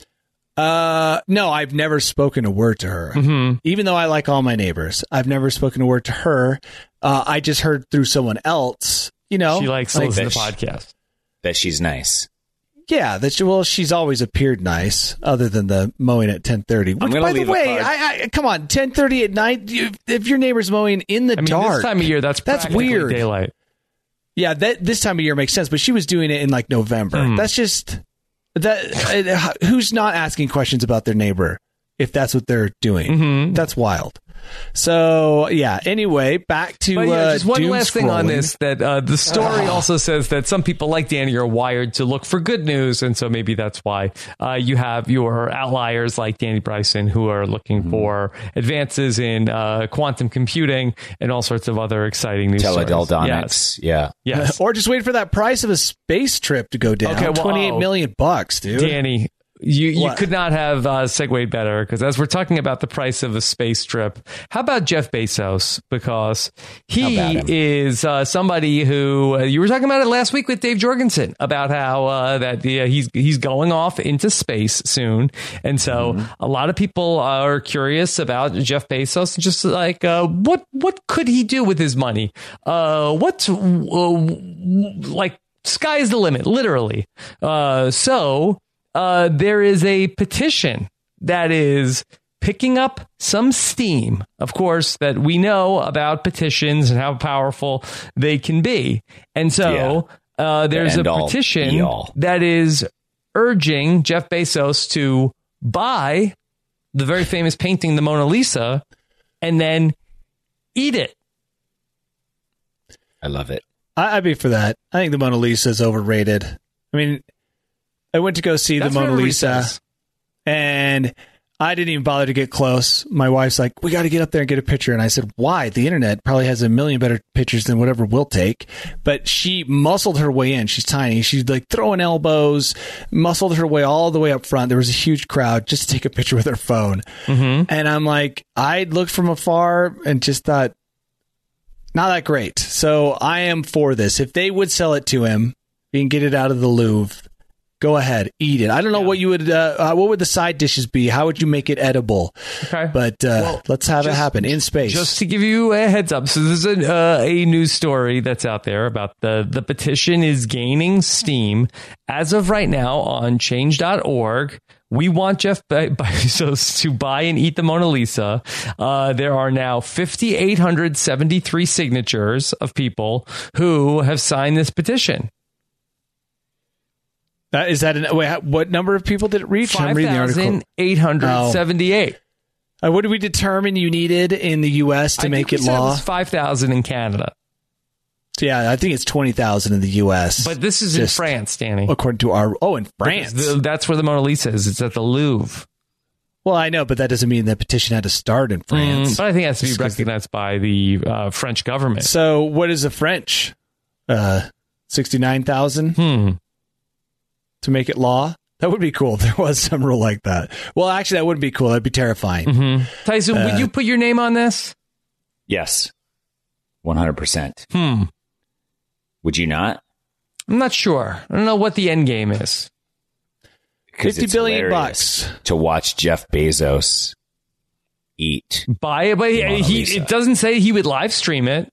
Uh, no, I've never spoken a word to her. Mm-hmm. Even though I like all my neighbors, I've never spoken a word to her. Uh, I just heard through someone else. You know, She likes to like, listen to that she- podcasts. That she's nice. yeah. That she, well, she's always appeared nice, other than the mowing at ten thirty. Which, gonna by the leave a way, card. I, I come on, ten thirty at night. You, if your neighbor's mowing in the I mean, dark, this time of year, that's That's practically weird. daylight. yeah, that this time of year makes sense. But she was doing it in like November. Mm. That's just that. Uh, who's not asking questions about their neighbor if that's what they're doing? Mm-hmm. That's wild. So yeah. Anyway, back to But yeah, uh, just one doom last thing on scrolling. this, that uh, the story also says that some people like Danny are wired to look for good news, and so maybe that's why uh, you have your outliers like Danny Bryson who are looking for advances in uh, quantum computing and all sorts of other exciting news stories. Teledildonics. Yeah. Yes. yes. Or just wait for that price of a space trip to go down. Okay, well, Twenty-eight oh. million bucks, dude. Danny, you, you What? could not have uh, segued better because as we're talking about the price of a space trip, how about Jeff Bezos? Because he How about him? is uh, somebody who uh, you were talking about it last week with Dave Jorgensen about how uh, that the, uh, he's he's going off into space soon, and so Mm-hmm. a lot of people are curious about Jeff Bezos, just like uh, what what could he do with his money? Uh, what's uh, like sky's the limit, literally. Uh, so. Uh, there is a petition that is picking up some steam, of course, that we know about petitions and how powerful they can be. And so uh, there's a end all, petition be all. that is urging Jeff Bezos to buy the very famous painting, the Mona Lisa, and then eat it. I love it. I, I'd be for that. I think the Mona Lisa is overrated. I mean, I went to go see That's the what Mona everybody Lisa, says. and I didn't even bother to get close. My wife's like, "We got to get up there and get a picture," and I said, "Why? The internet probably has a million better pictures than whatever we'll take." But she muscled her way in. She's tiny. She's like throwing elbows, muscled her way all the way up front. There was a huge crowd just to take a picture with her phone, Mm-hmm. and I'm like, I looked from afar and just thought, not that great. So I am for this. If they would sell it to him, you can get it out of the Louvre. Go ahead, eat it. I don't know Yeah. what you would. Uh, uh, what would the side dishes be? How would you make it edible? Okay. But uh, Well, let's have it just- happen in space. Just to give you a heads up, so there's a, uh, a news story that's out there about the, the petition is gaining steam. As of right now on change dot org, we want Jeff Be- Bezos to buy and eat the Mona Lisa. Uh, there are now five thousand eight hundred seventy-three signatures of people who have signed this petition. That, is that an, wait? how- What number of people did it reach? I'm five reading the article. thousand eight hundred seventy-eight. Uh, what did we determine you needed in the U S to I make think it we said law? It was five thousand in Canada. So, yeah, I think it's twenty thousand in the U S. But this is Just in France, Danny. according to our... Oh, in France. Because the- that's where the Mona Lisa is. It's at the Louvre. Well, I know, but that doesn't mean the petition had to start in France. Mm, but I think it has to be Just 'cause recognized by the uh, French government. So what is the French? Uh, sixty-nine thousand Hmm. to make it law? That would be cool if there was some rule like that. Well, actually, that wouldn't be cool. That'd be terrifying. Mm-hmm. Tyson, Uh, would you put your name on this? Yes. one hundred percent. Hmm. Would you not? I'm not sure. I don't know what the end game is. 'Cause fifty it's billion hilarious bucks. to watch Jeff Bezos eat. Buy it, but he, Mona he, Lisa. it doesn't say he would live stream it.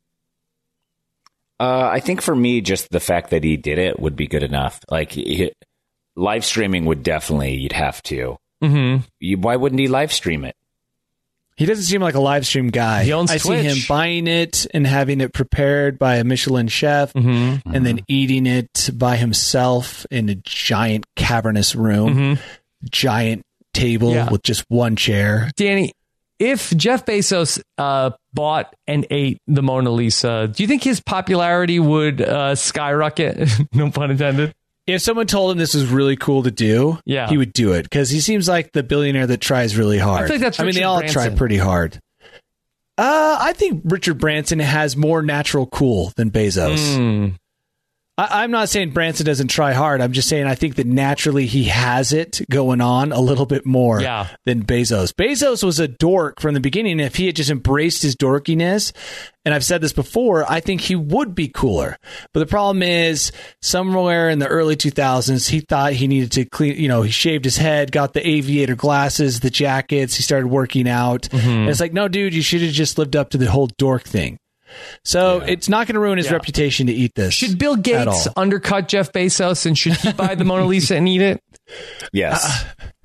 Uh, I think for me, just the fact that he did it would be good enough. Like he, live streaming would definitely, you'd have to. Mm-hmm. You, why wouldn't he live stream it? He doesn't seem like a live stream guy. He owns I see him Twitch. buying it and having it prepared by a Michelin chef Mm-hmm. and then eating it by himself in a giant cavernous room, Mm-hmm. giant table Yeah. with just one chair. Danny, if Jeff Bezos uh, bought and ate the Mona Lisa, do you think his popularity would uh, skyrocket? No pun intended. If someone told him this was really cool to do, Yeah. he would do it because he seems like the billionaire that tries really hard. I think that's I mean, they Richard all Branson. try pretty hard. Uh, I think Richard Branson has more natural cool than Bezos. Mm. I, I'm not saying Branson doesn't try hard. I'm just saying I think that naturally he has it going on a little bit more Yeah. than Bezos. Bezos was a dork from the beginning. If he had just embraced his dorkiness, and I've said this before, I think he would be cooler. But the problem is, somewhere in the early two thousands, he thought he needed to clean, you know, he shaved his head, got the aviator glasses, the jackets, he started working out. Mm-hmm. And it's like, no, dude, you should have just lived up to the whole dork thing. So it's not going to ruin his Yeah. reputation to eat this. Should Bill at Gates all. undercut Jeff Bezos and should he buy the Mona Lisa and eat it? Yes.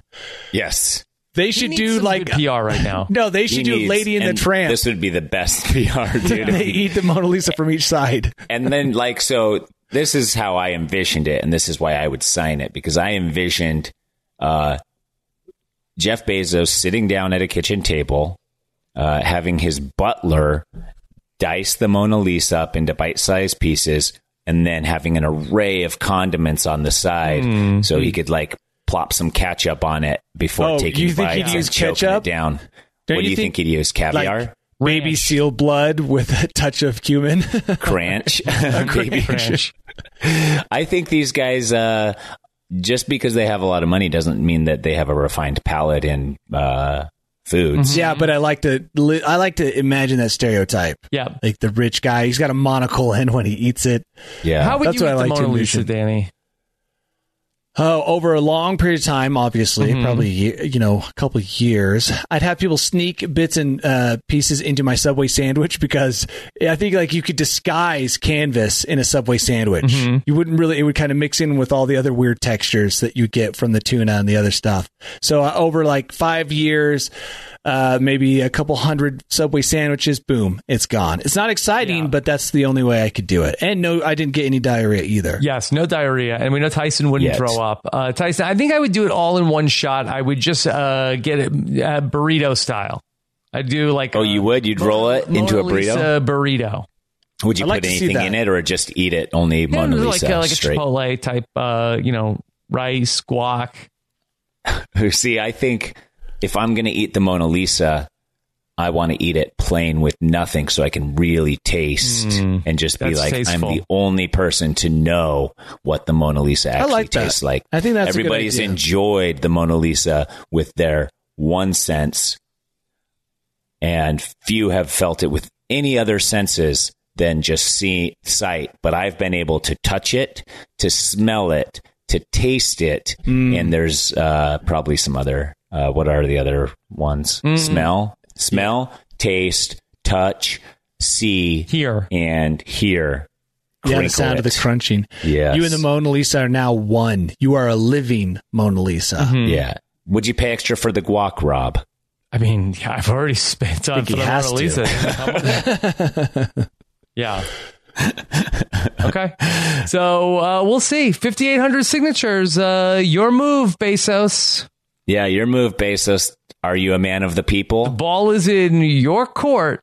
yes. They He should needs do some like good P R right now. no, they He should do needs- Lady in the and Tramp. This would be the best P R, dude. They eat the Mona Lisa from each side. And then, like, so this is how I envisioned it, and this is why I would sign it, because I envisioned uh, Jeff Bezos sitting down at a kitchen table, uh, having his butler dice the Mona Lisa up into bite-sized pieces, and then having an array of condiments on the side, Mm-hmm. so he could, like, plop some ketchup on it before Oh, taking you think he'd bites use and choking ketchup? it down. Don't what do you you think, think, he'd use? Caviar? Like baby Ranch. seal blood with a touch of cumin. Cranch? Baby Ranch. I think these guys, uh, just because they have a lot of money doesn't mean that they have a refined palate in uh, foods. Yeah, but I like to li- I like to imagine that stereotype. Yeah. Like the rich guy, he's got a monocle in when he eats it. Yeah. How would That's you what eat I the like to Mona Lisa, envision. Danny? Oh, over a long period of time, obviously, Mm-hmm. probably you know a couple of years. I'd have people sneak bits and uh, pieces into my Subway sandwich because I think like you could disguise canvas in a Subway sandwich. Mm-hmm. You wouldn't really; it would kind of mix in with all the other weird textures that you get from the tuna and the other stuff. So uh, over like five years, uh, maybe a couple hundred Subway sandwiches, boom, it's gone. It's not exciting, Yeah. but that's the only way I could do it. And no, I didn't get any diarrhea either. Yes, no diarrhea. And we know Tyson wouldn't Yet. throw up. Uh, Tyson, I think I would do it all in one shot. I would just uh, get it uh, burrito style. I'd do like Oh, a you would? You'd roll it Mona into a Lisa burrito? burrito. Would you I'd like put to see anything in that. it or just eat it only Mona Yeah, Lisa like, uh, like a straight? Chipotle type, uh, you know, rice, guac. See, I think if I'm going to eat the Mona Lisa, I want to eat it plain with nothing so I can really taste and just be that's like, tasteful. I'm the only person to know what the Mona Lisa actually like that. tastes like. I think that's a good Everybody's idea. enjoyed the Mona Lisa with their one sense, and few have felt it with any other senses than just see sight. But I've been able to touch it, to smell it, to taste it, Mm. and there's uh, probably some other. Uh, what are the other ones? Smell, smell, taste, touch, see, Hear. and hear. Yeah, the Crinkle sound of the it. crunching. Yes. You and the Mona Lisa are now one. You are a living Mona Lisa. Mm-hmm. Yeah. Would you pay extra for the guac, Rob? I mean, yeah, I've already spent on think for he the has Mona to. Lisa. Yeah. Okay. So uh, we'll see. fifty-eight hundred signatures. Uh, your move, Bezos. Yeah, your move, Bezos. Are you a man of the people? Ball is in your court.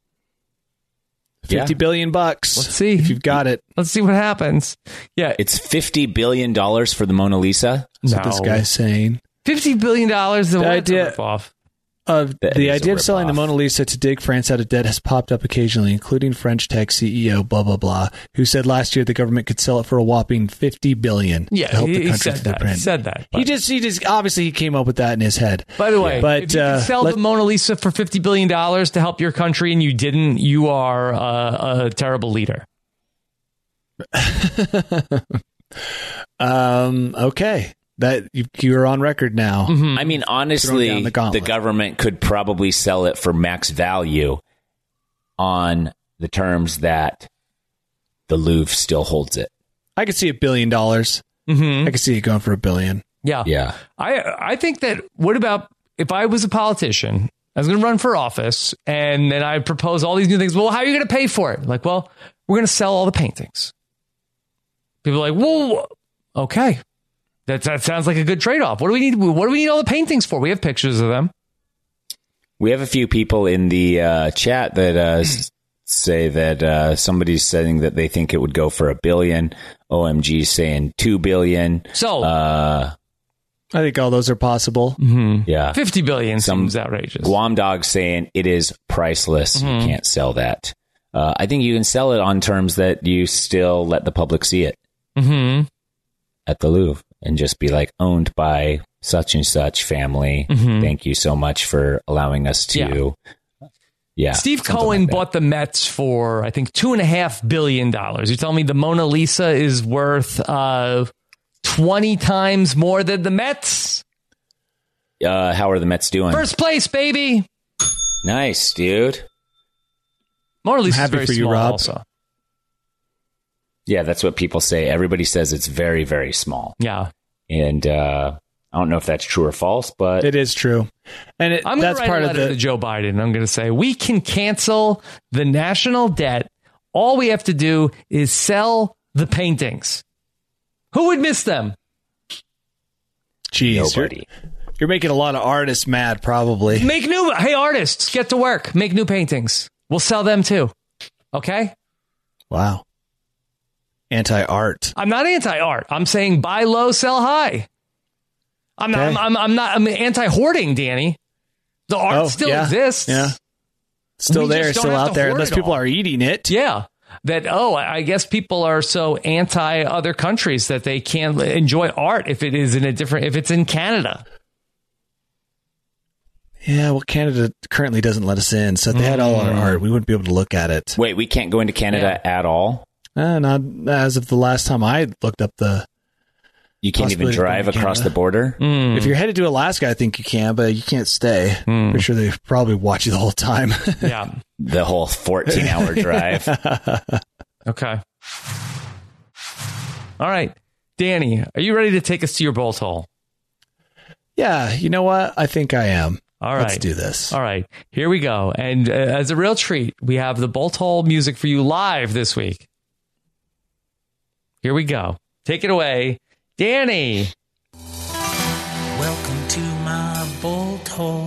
Fifty Yeah. billion bucks. Let's see. if you've got it. Let's see what happens. Yeah, It's fifty billion dollars for the Mona Lisa. That's what this guy's saying. fifty billion dollars. The idea- rip off. Uh, That the is a idea of selling the rip-off. Mona Lisa to dig France out of debt has popped up occasionally, including French tech C E O blah blah blah, who said last year the government could sell it for a whopping fifty billion. Yeah, to help he, the he country said through the that. He print. said that. He but- just, he just, obviously he came up with that in his head. By the way, But, if you uh, can sell let- the Mona Lisa for fifty billion dollars to help your country and you didn't, you are uh, a terrible leader. Um, okay, that you, you're on record now. Mm-hmm. I mean, Throwing honestly, down the the, gauntlet. government could probably sell it for max value on the terms that the Louvre still holds it. I could see a billion dollars. Mm-hmm. I could see it going for a billion. Yeah. Yeah. I I think that what about if I was a politician, I was going to run for office, and then I propose all these new things. Well, how are you going to pay for it? Like, well, we're going to sell all the paintings. People are like, well, okay, that that sounds like a good trade off. What do we need? What do we need all the paintings for? We have pictures of them. We have a few people in the uh, chat that uh, s- say that uh, somebody's saying that they think it would go for a billion. O M G saying two billion. So Uh, I think all those are possible. yeah. fifty billion Some seems outrageous. Guam Dog saying it is priceless. Mm-hmm. You can't sell that. Uh, I think you can sell it on terms that you still let the public see it Mm-hmm. at the Louvre and just be like owned by such and such family. Thank you so much for allowing us to. Mm-hmm. Yeah. Yeah. Steve something Cohen like that. bought the Mets for, I think, two and a half billion dollars. You telling me the Mona Lisa is worth uh, twenty times more than the Mets? Uh, how are the Mets doing? First place, baby. Nice, dude. Mona Lisa is happy very for you, small Rob. also. Yeah, that's what people say. Everybody says it's very, very small. Yeah. And uh, I don't know if that's true or false, but It is true, and it, I'm going that's to write part a of letter the. to Joe Biden. I'm going to say, we can cancel the national debt. All we have to do is sell the paintings. Who would miss them? Jeez, you're, nobody. you're making a lot of artists mad, probably. Make new, hey, artists, get to work. Make new paintings. We'll sell them too. Okay? Wow, anti-art. I'm not anti-art. I'm saying buy low, sell high. I'm not. Okay. I'm, I'm, I'm not. I'm anti-hoarding, Danny. The art Oh, still yeah, exists. Yeah, still We there, just don't still have out to there, hoard unless it people all. are eating it. Yeah. That oh, I I guess people are so anti other countries that they can't enjoy art if it is in a different if it's in Canada. Yeah, well, Canada currently doesn't let us in, so if they had all Mm. our art, we wouldn't be able to look at it. Wait, we can't go into Canada at all? Uh, not as of the last time I looked up the. You can't even Possibility of drive going to across Canada. the border? Mm. If you're headed to Alaska, I think you can, but you can't stay. Mm. Pretty sure they probably watch you the whole time. Yeah. The whole fourteen hour drive. Okay. All right. Danny, are you ready to take us to your bolt hole? Yeah, you know what? I think I am. All Let's right. do this. All right. Here we go. And uh, as a real treat, we have the bolt hole music for you live this week. Here we go. Take it away, Danny. Welcome to my bolt hole.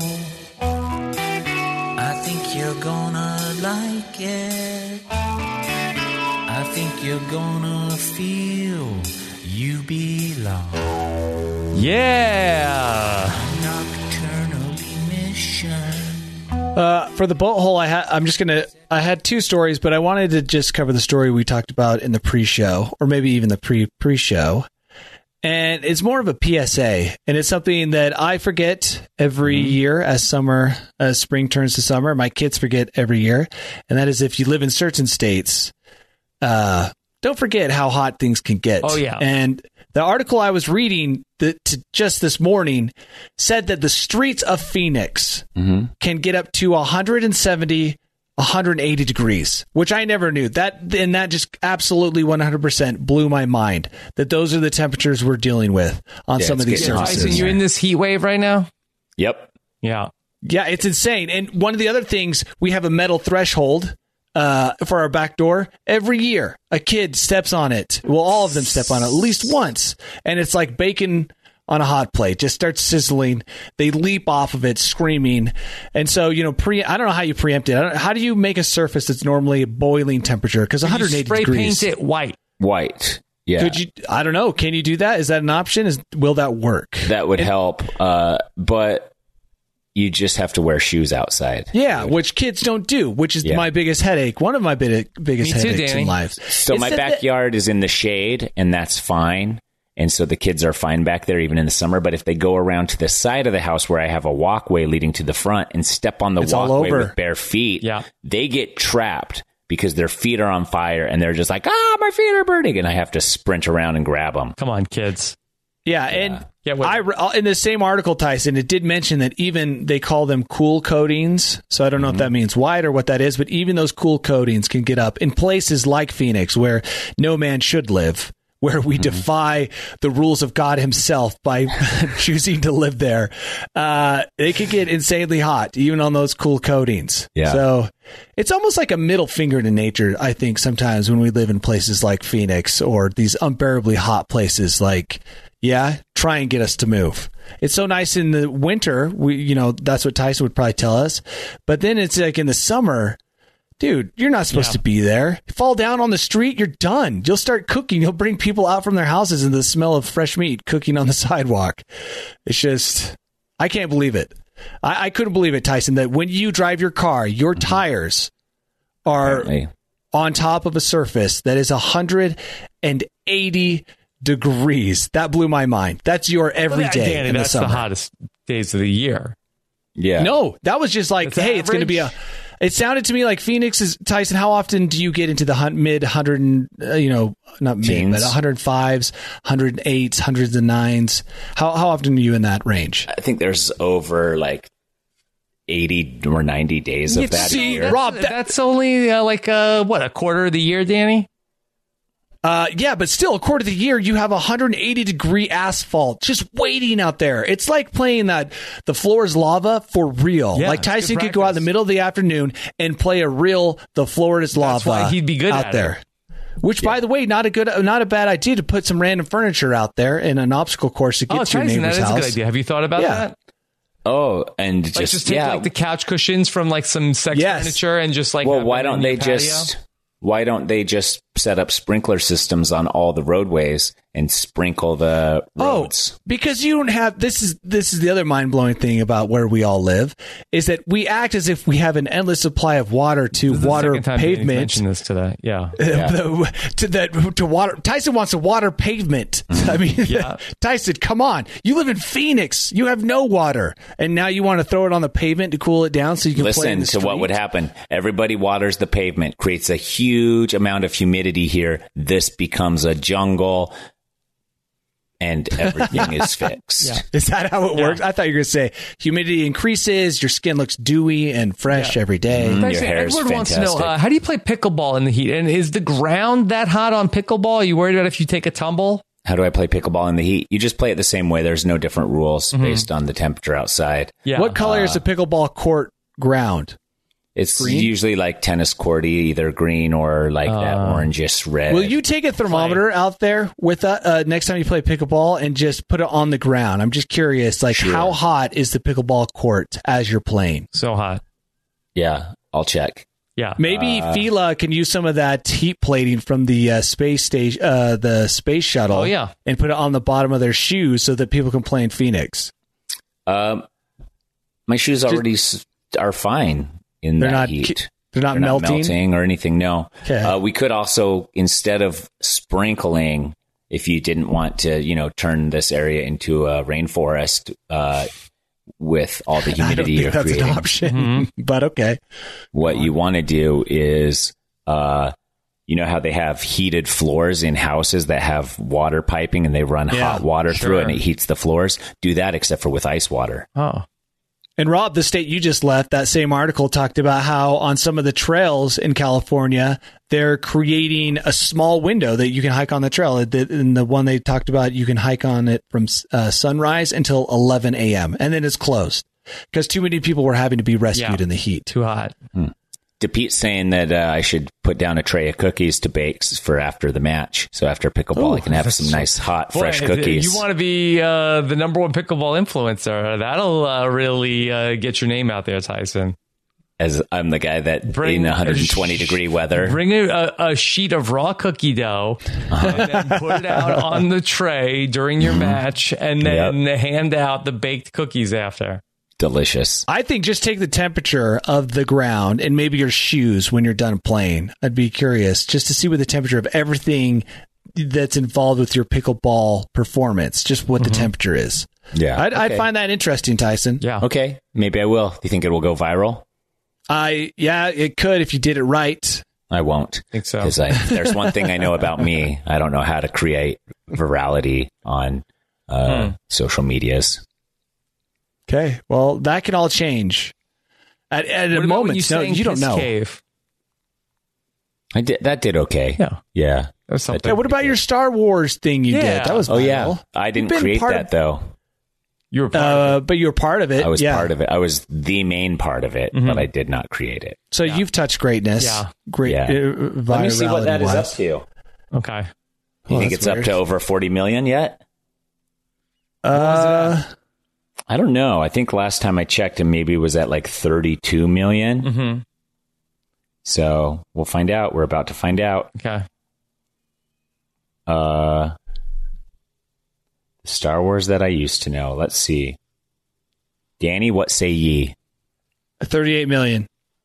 I think you're gonna like it. I think you're gonna feel you belong. Yeah. Nocturnal emission. Uh, for the bolt hole, I ha- I'm just gonna. I had two stories, but I wanted to just cover the story we talked about in the pre-show, or maybe even the pre pre-show. And it's more of a P S A, and it's something that I forget every year as summer, as spring turns to summer. My kids forget every year, and that is if you live in certain states, uh, don't forget how hot things can get. Oh, yeah. And the article I was reading the, to just this morning said that the streets of Phoenix can get up to one hundred seventy, one hundred eighty degrees, which I never knew. That and that just absolutely one hundred percent blew my mind that those are the temperatures we're dealing with on Yeah, some it's of these getting hot. surfaces. Tyson, you're in this heat wave right now? Yep. Yeah. Yeah, it's insane. And one of the other things, we have a metal threshold uh, for our back door. Every year, a kid steps on it. Well, all of them step on it at least once. And it's like baking on a hot plate, just starts sizzling. They leap off of it screaming. And so, you know, pre I don't know how you preempt it. I don't, how do you make a surface that's normally a boiling temperature? Because one hundred eighty you spray degrees. paint it white. White. Yeah. Could you, I don't know. Can you do that? Is that an option? Is Will that work? That would And- help. Uh, but you just have to wear shoes outside. Yeah, which kids don't do, which is Yeah. my biggest headache. One of my big, biggest Me too, headaches Danny. in life. So Is my that the- backyard is in the shade, and that's fine. And so the kids are fine back there, even in the summer. But if they go around to the side of the house where I have a walkway leading to the front and step on the It's all walkway over. with bare feet, Yeah. they get trapped because their feet are on fire, and they're just like, ah, my feet are burning. And I have to sprint around and grab them. Come on, kids. Yeah, and Yeah, what- I re- in the same article, Tyson, it did mention that even they call them cool coatings. So I don't know if that means white or what that is, but even those cool coatings can get up in places like Phoenix where no man should live, where we defy the rules of God himself by choosing to live there. Uh, it could get insanely hot, even on those cool coatings. Yeah. So it's almost like a middle finger to nature, I think, sometimes when we live in places like Phoenix or these unbearably hot places like, yeah, try and get us to move. It's so nice in the winter. We, you know, that's what Tyson would probably tell us. But then it's like in the summer, dude, you're not supposed Yeah. to be there. You fall down on the street, you're done. You'll start cooking. You'll bring people out from their houses and the smell of fresh meat cooking on the sidewalk. It's just, I can't believe it. I, I couldn't believe it, Tyson, that when you drive your car, your tires are Apparently. on top of a surface that is one hundred eighty degrees. That blew my mind. That's your every Well, day Danny, in the that's summer. the hottest days of the year. Yeah. No, that was just like, That's hey, it's going to be a. average? It sounded to me like Phoenix is Tyson. How often do you get into the hun- mid hundred, and, uh, you know, not mid, Teens. but one hundred fives, one hundred eights, hundreds and nines? How how often are you in that range? I think there's over like eighty or ninety days of You that a see, year. Rob, That's, that- that's only uh, like uh, what a quarter of the year, Danny. Uh, yeah, but still, a quarter of the year, you have one hundred eighty degree asphalt just waiting out there. It's like playing that the floor is lava for real. Yeah, like it's good Tyson could go out in the practice. middle of the afternoon and play a real the floor is lava. why he'd be good out at there. Which, by the way, not a good, not a bad idea to put some random furniture out there in an obstacle course to get Oh, to your Tyson, that neighbor's is a house. good idea. Have you thought about Yeah. that? Oh, and Like just, just, take yeah. like the couch cushions from like some sex Yes. furniture and just like well, have why them don't in they your patio? just why don't they just set up sprinkler systems on all the roadways and sprinkle the roads? Oh, because you don't have this is this is the other mind blowing thing about where we all live is that we act as if we have an endless supply of water to This is the water second time Danny's pavement. mentioned this today. Yeah. The- to that to water. Tyson wants a water pavement. I mean, Yeah. Tyson, come on! You live in Phoenix. You have no water, and now you want to throw it on the pavement to cool it down so you can play in Listen the to what street? would happen. Everybody waters the pavement, creates a huge amount of humidity here. This becomes a jungle, and everything is fixed. Yeah. Is that how it Yeah. works? I thought you were going to say humidity increases, your skin looks dewy and fresh every day. Mm, your Actually, hair is Edward wants to know, fantastic. uh, how do you play pickleball in the heat? And is the ground that hot on pickleball? Are you worried about if you take a tumble? How do I play pickleball in the heat? You just play it the same way. There's no different rules Mm-hmm. based on the temperature outside. Yeah. What color Uh, is the pickleball court ground? It's Green? usually like tennis courty, either green or like that Uh, orangish red. Will you take a thermometer out there with uh, uh, next time you play pickleball and just put it on the ground? I'm just curious, like Sure. how hot is the pickleball court as you're playing? So hot. Yeah, I'll check. Yeah. Maybe Fila can use some of that heat plating from the uh, space station, uh, the space shuttle. Oh, yeah. and put it on the bottom of their shoes so that people can play in Phoenix. Um, my shoes already s are fine in They're that not. heat. They're not They're melting. not melting or anything. No. Okay. Uh, we could also, instead of sprinkling, if you didn't want to, you know, turn this area into a rainforest uh, with all the I don't humidity think you're that's creating, an option, Mm-hmm. but okay. what you want to do is, uh, you know how they have heated floors in houses that have water piping and they run Yeah, hot water through it and sure. it heats the floors? Do that, except for with ice water. Oh. And Rob, the state you just left, that same article talked about how on some of the trails in California, they're creating a small window that you can hike on the trail. And the one they talked about, you can hike on it from uh, sunrise until eleven a.m. and then it's closed because too many people were having to be rescued Yeah. in the heat. Too hot. DePete's saying that uh, I should put down a tray of cookies to bake for after the match. So after pickleball, Ooh, I can have some nice, hot, Boy, fresh cookies. You want to be uh, the number one pickleball influencer. That'll uh, really uh, get your name out there, Tyson. As I'm the guy that Bring in one hundred twenty a sh- degree weather. Bring a, a sheet of raw cookie dough and then put it out on the tray during your match and then Yep. hand out the baked cookies after. Delicious. I think just take the temperature of the ground and maybe your shoes when you're done playing. I'd be curious just to see what the temperature of everything that's involved with your pickleball performance, just what the temperature is. Yeah. I'd, I'd Okay. find that interesting, Tyson. Yeah. Okay, maybe I will. Do you think it will go viral? I yeah, it could if you did it right. I won't. I think so. Because I, there's one thing I know about me. I don't know how to create virality on uh, Hmm. social medias. Okay, well that can all change at, at What a about when moment. you No, sang you don't Kiss know. Cave? I did that. Did okay. Yeah. Yeah. That was something. Yeah, what about your Star Wars thing you Yeah. did? That was Oh viral. yeah. I didn't You've been create part that of- though. You were part of Uh, but you were part of it. I was yeah. part of it. I was the main part of it, Mm-hmm. but I did not create it. So you've touched greatness. Yeah. Great. Yeah. Uh, Let me see what that is up virality-wise. to. You it. Okay. Well, think that's it's weird. up to over forty million yet? Uh, I don't know. I think last time I checked, it maybe was at like thirty-two million. Mm-hmm. So we'll find out. We're about to find out. Okay. Uh, Star Wars that I used to know. Let's see. Danny, what say ye? thirty-eight million.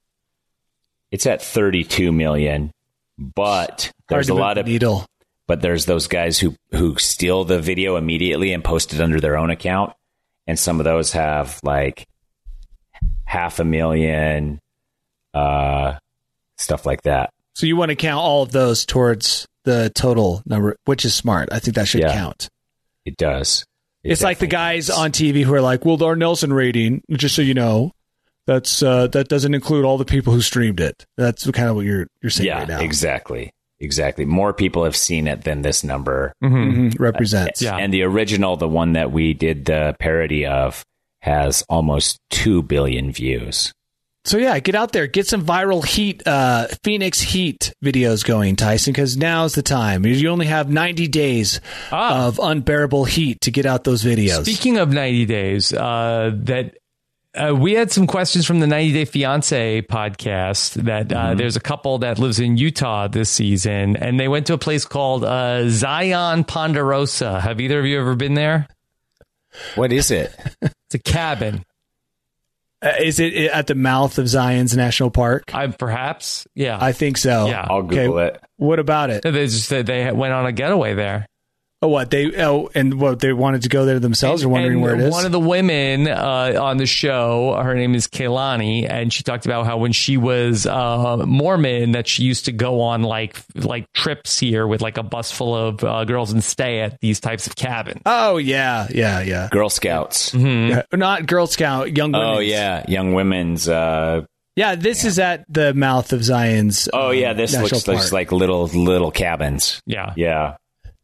It's at thirty-two million, but there's a Hard to lot move of the needle. but there's those guys who who steal the video immediately and post it under their own account, and some of those have like half a million, uh, stuff like that. So you want to count all of those towards the total number, which is smart. I think that should Yeah. count. It does. It It's like the definitely guys does. on T V who are like, "Well, our Nelson rating, just so you know, that's uh, that doesn't include all the people who streamed it." That's kind of what you're you're saying Yeah, right now. exactly, exactly. More people have seen it than this number. Mhm, represents. Yeah. And the original, the one that we did the parody of, has almost two billion views. So yeah, get out there, get some viral heat, uh, Phoenix Heat videos going, Tyson, because now's the time. You only have ninety days Ah. of unbearable heat to get out those videos. Speaking of ninety days, uh, that uh, we had some questions from the ninety Day Fiance podcast that uh, Mm-hmm. there's a couple that lives in Utah this season, and they went to a place called uh, Zion Ponderosa. Have either of you ever been there? What is it? It's a cabin. Uh, is it at the mouth of Zion's National Park? I perhaps, yeah. I think so. Yeah. I'll Google Okay. it. What about it? they just said they went on a getaway there. Oh, what they? Oh, and what they wanted to go there themselves, or wondering And where it is. One of the women uh, on the show, her name is Kaylani, and she talked about how when she was uh, Mormon, that she used to go on like like trips here with like a bus full of uh, girls and stay at these types of cabins. oh yeah, yeah, yeah. Girl Scouts. Mm-hmm. Yeah, not Girl Scout, Young Women's. Oh yeah, young women's. Uh, yeah. This is at the mouth of Zion's. oh um, yeah, this National looks, looks Park. like little little cabins. Yeah. Yeah.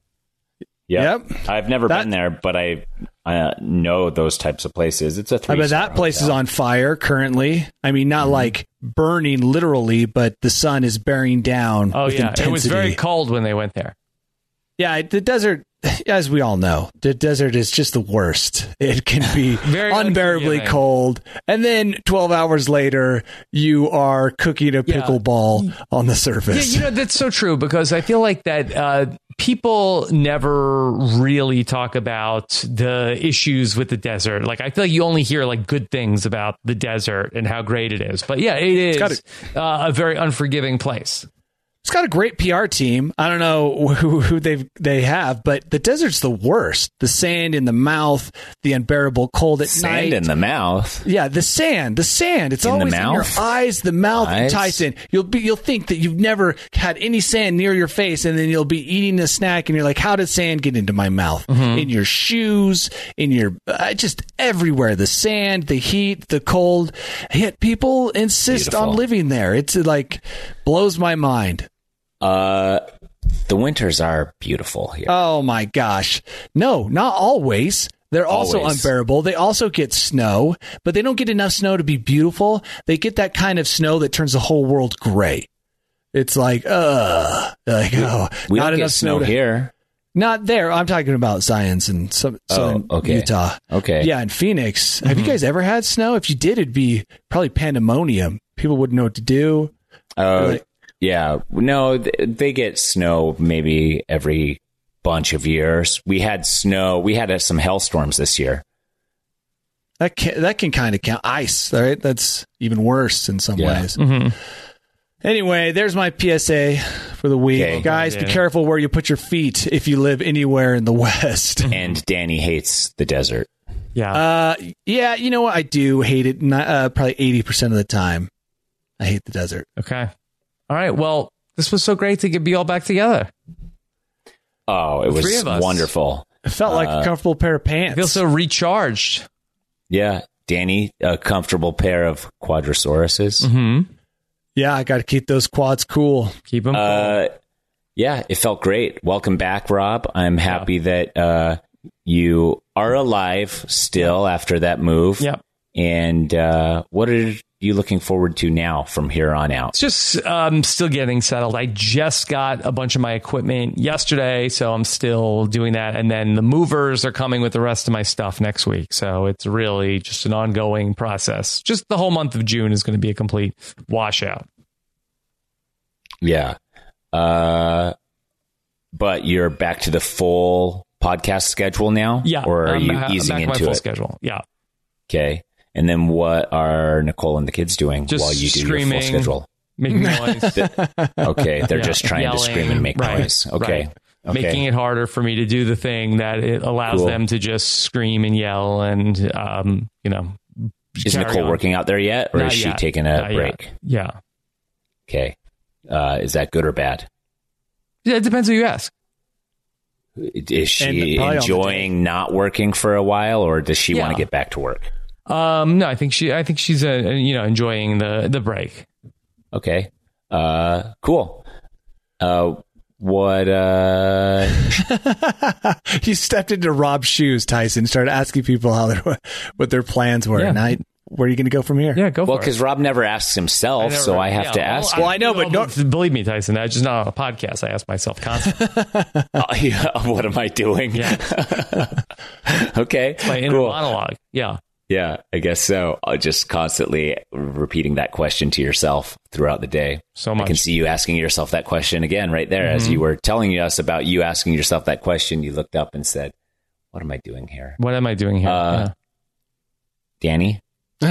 Yep. Yep. I've never That- been there, but I uh, know those types of places. It's a three. I bet that place is on fire currently. I mean, not like burning literally, but the sun is bearing down. Oh with yeah, intensity. it was very cold when they went there. Yeah, the desert, as we all know, the desert is just the worst. It can be Very unbearably unforgiving. cold. And then twelve hours later, you are cooking a Yeah. pickleball on the Yeah, surface. you know, that's so true because I feel like that uh, people never really talk about the issues with the desert. Like, I feel like you only hear like good things about the desert and how great it is. But yeah, it is got uh, a very unforgiving place. It's got a great P R team. I don't know who, who they they have, but the desert's the worst. The sand in the mouth, the unbearable cold at Sand night. in the mouth. Yeah, the sand, the sand. It's In the always in your mouth? eyes, the mouth, and Eyes? Tyson. You'll be, you'll think that you've never had any sand near your face, and then you'll be eating a snack, and you're like, "How did sand get into my mouth? Mm-hmm. In your shoes, in your, uh, just everywhere. The sand, the heat, the cold. Yet people insist Beautiful. on living there. It's uh, like blows my mind. Uh, the winters are beautiful here. Oh my gosh. No, not always. They're also Always. unbearable. They also get snow, but they don't get enough snow to be beautiful. They get that kind of snow that turns the whole world gray. It's like, uh, like, oh, We not don't enough get snow to- here. Not there. I'm talking about Zions and some, Oh, southern okay. Utah. Okay. Yeah, in Phoenix. Have you guys ever had snow? If you did, it'd be probably pandemonium. People wouldn't know what to do. Uh, Like- yeah. No, th- they get snow maybe every bunch of years. We had snow. We had uh, some hailstorms this year. That can, that can kind of count. Ice, right? That's even worse in some Yeah. ways. Anyway, there's my P S A for the week. Okay. Guys, be Yeah. careful where you put your feet if you live anywhere in the West. And Danny hates the desert. Yeah. Uh, yeah, you know what? I do hate it. Not, uh, probably eighty percent of the time. I hate the desert. Okay. All right. Well, this was so great to get be all back together. Oh, it The three was of us. wonderful. It felt like Uh, a comfortable pair of pants. I feel so recharged. Yeah. Danny, a comfortable pair of quadrosauruses. Mm-hmm. yeah, I got to keep those quads cool. Keep them. Uh, yeah, it felt great. Welcome back, Rob. I'm happy that uh, you are alive still after that move. Yep. And uh, what are you looking forward to now from here on out? It's just um, still getting settled. I just got a bunch of my equipment yesterday, so I'm still doing that. And then the movers are coming with the rest of my stuff next week. So it's really just an ongoing process. Just the whole month of June is going to be a complete washout. Yeah. Uh, but you're back to the full podcast schedule now? Yeah. Or are I'm you ba- I'm easing back to my into full it? schedule. Yeah. Okay. And then what are Nicole and the kids doing Just while you do screaming. your full schedule? Making noise. Okay. They're Yeah. just trying Yelling. to scream and make Right. noise. Okay. Right. Okay. Making it harder for me to do the thing that it allows Cool. them to just scream and yell and, um, you know, Is carry Nicole on. working out there yet? Or Not is she yet. taking a Not yet. break? Yeah. Okay. Uh, is that good or bad? Yeah, it depends who you ask. Is she And probably all the enjoying not working for a while, or does she Yeah. want to get back to work? Um, no, I think she, I think she's, uh, you know, enjoying the, the break. Okay. Uh, cool. Uh, what, uh, You stepped into Rob's shoes, Tyson. Started asking people how their what their plans were. Yeah. And I, where are you going to go from here? Yeah, go well, for it. because Rob never asks himself, never- so I have yeah, to well, ask. Well, I know, but well, don't- believe me, Tyson, that's just not on a podcast. I ask myself constantly. Uh, yeah, what am I doing? Yeah. Okay. My inner cool. monologue. Yeah. Yeah, I guess so. Uh, just constantly repeating that question to yourself throughout the day. So I much. can see you asking yourself that question again right there. As you were telling us about you asking yourself that question, you looked up and said, what am I doing here? What am I doing here? Uh, Yeah. Danny?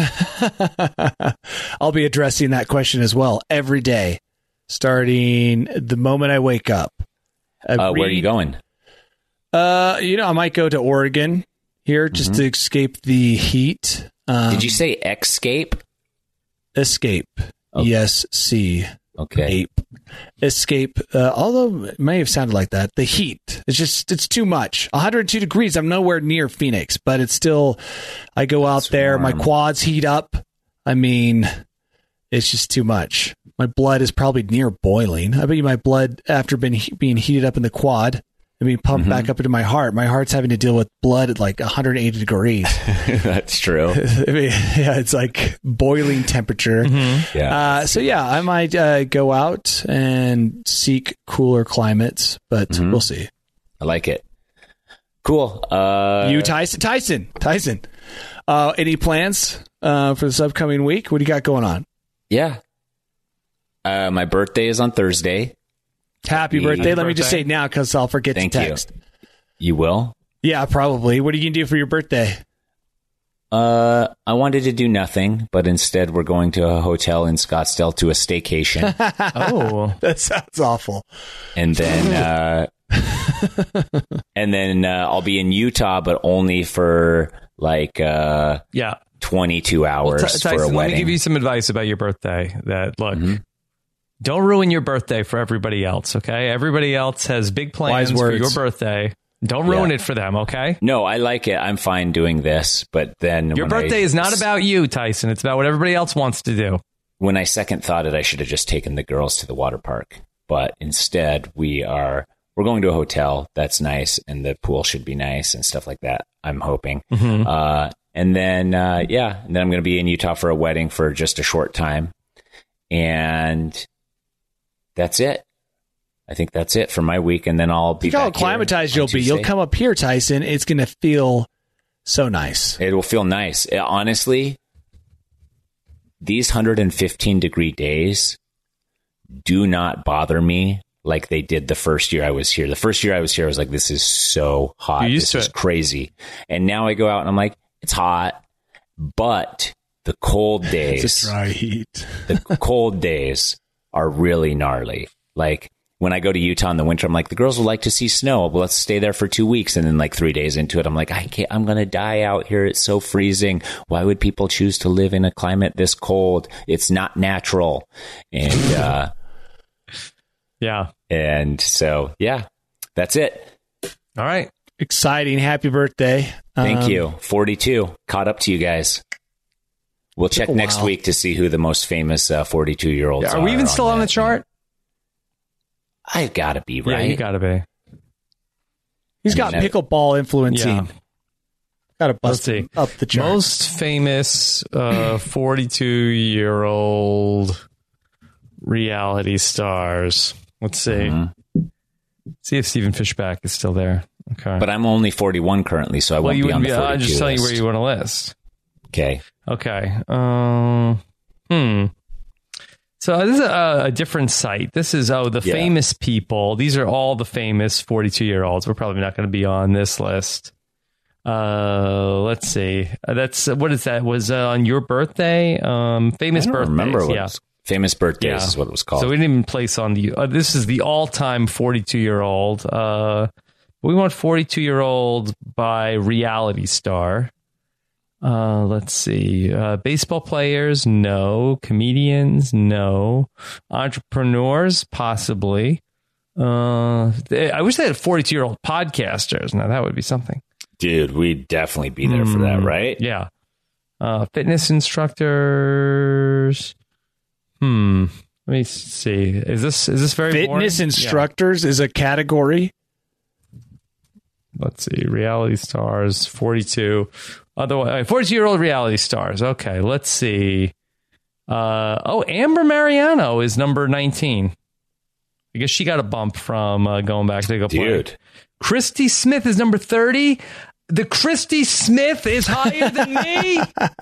I'll be addressing that question as well every day, starting the moment I wake up. I Uh, where are you read- going? Uh, you know, I might go to Oregon here just to escape the heat. Um, Did you say escape? escape? Okay. Yes, C. Okay. Ape. Escape. Uh, although it may have sounded like that. The heat. It's just, it's too much. one hundred two degrees. I'm nowhere near Phoenix, but it's still, I go out It's there, my warm. quads heat up. I mean, it's just too much. My blood is probably near boiling. I bet you my blood, after been, being heated up in the quad, and being pumped Mm-hmm. back up into my heart, my heart's having to deal with blood at like one hundred eighty degrees. That's true. I mean, yeah, it's like boiling temperature. Yeah. Uh, so yeah, I might uh, go out and seek cooler climates, but Mm-hmm. we'll see. I like it. Cool. Uh, you, Tyson, Tyson, Tyson. Uh, any plans uh, for this upcoming week? What do you got going on? yeah. Uh, my birthday is on Thursday. Happy Happy birthday! Let me just birthday. say it now because I'll forget Thank to you. text. You will? Yeah, probably. What are you gonna do for your birthday? Uh, I wanted to do nothing, but instead we're going to a hotel in Scottsdale to a staycation. Oh, That sounds awful. and then, uh, and then, uh, I'll be in Utah, but only for like, uh, yeah. twenty-two hours Well, Ty- for a Tyson, let me wedding. give you some advice about your birthday. That look, Mm-hmm. don't ruin your birthday for everybody else. Okay, everybody else has big plans Wise for words. your birthday. Don't ruin Yeah. it for them. Okay, No, I like it. I'm fine doing this, but then your when I- birthday is not about you, Tyson. It's about what everybody else wants to do. when I second thought it, I should have just taken the girls to the water park. But instead, we are we're going to a hotel that's nice, and the pool should be nice and stuff like that. I'm hoping. Mm-hmm. Uh, and then, uh, yeah, and then I'm going to be in Utah for a wedding for just a short time. And that's it. I think that's it for my week. And then I'll be Think how back here acclimatized on you'll be. You'll Tuesday. come up here, Tyson. It's going to feel so nice. It will feel nice. It- honestly, these one hundred fifteen degree days do not bother me like they did the first year I was here. The first year I was here, I was like, this is so hot. You're used This to is it. crazy. And now I go out and I'm like, it's hot, but the cold days, It's a dry heat. the cold days are really gnarly. Like when I go to Utah in the winter, I'm like, the girls would like to see snow. Well, let's stay there for two weeks. And then like three days into it, I'm like, I can't, I'm going to die out here. It's so freezing. Why would people choose to live in a climate this cold? It's not natural. And, uh, Yeah. and so, yeah, that's it. All right. Exciting. Happy birthday. Thank Um, you. forty-two. Caught up to you guys. We'll check a next while. week to see who the most famous uh, forty-two year olds Yeah, are. are we even still on the that. chart? I gotta be Yeah, right. you got to be. He's I got mean, pickleball influencing. Yeah. Got to Let's bust see. up the chart. Most famous uh, forty-two-year-old reality stars. Let's see. Mhm. See if Stephen Fishback is still there. Okay. But I'm only forty-one currently, so I well, won't you be on wouldn't the be. forty-two I'm just telling you list. where you want to list. Okay. Okay. Um. Hmm. So this is a, a different site. This is oh the Yeah. famous people. These are all the famous forty-two-year-olds. We're probably not going to be on this list. Uh, let's see. Uh, that's what is that? Was uh, on your birthday? Um, famous I don't birthdays. remember what yeah. it was. Famous birthdays Yeah. is what it was called. So we didn't even place on the. Uh, this is the all-time forty-two-year-old. Uh, we want forty-two-year-old by reality star. Uh, let's see. Uh, baseball players, no. Comedians, no. Entrepreneurs, possibly. Uh, they, I wish they had forty-two-year-old podcasters. Now that would be something. Dude, we'd definitely be there for that, Hmm. right? Yeah. Uh, fitness instructors. Hmm. Let me see. Is this is this very Fitness boring? instructors is a category. Yeah. Let's see. Reality stars. Forty-two. Otherwise, forty-two-year-old reality stars. Okay. Let's see. Uh, oh, Amber Mariano is number nineteen. I guess she got a bump from uh, going back to go play. Dude. Christy Smith is number thirty. The Christy Smith is higher than me.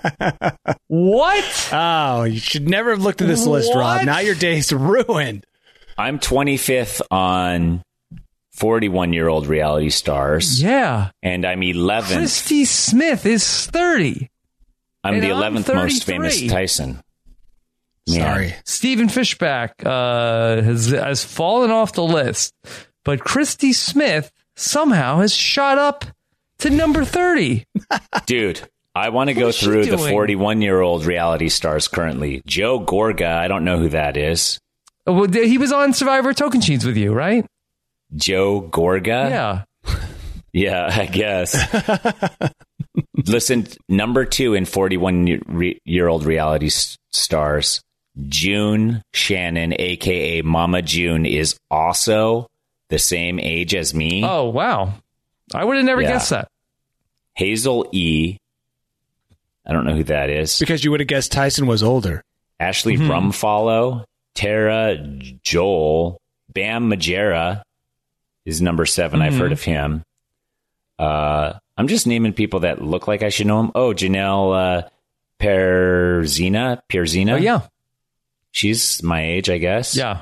What? Oh, you should never have looked at this list, What? Rob. Now your day's ruined. I'm twenty-fifth on forty-one-year-old reality stars, Yeah. and I'm eleventh. Christy Smith is thirty. I'm and the I'm eleventh most thirty-three. famous Tyson. Man. Sorry. Stephen Fishback uh, has has fallen off the list, but Christy Smith somehow has shot up to number thirty. Dude, I want to go is she through the doing? forty-one-year-old reality stars currently. Joe Gorga, I don't know who that is. Oh, well, he was on Survivor Token Sheets with you, right? Joe Gorga? Yeah. Yeah, I guess. Listen, number two in forty-one-year-old reality s- stars, June Shannon, a k a. Mama June, is also the same age as me. Oh, wow. I would have never Yeah. guessed that. Hazel E. I don't know who that is. Because you would have guessed Tyson was older. Ashley Mm-hmm. Rumfollow, Tara Joel, Bam Majera is number seven. I've Mm-hmm. heard of him. Uh, I'm just naming people that look like I should know them. Oh, Janelle uh, Perzina. Perzina. Oh, yeah. She's my age, I guess. Yeah.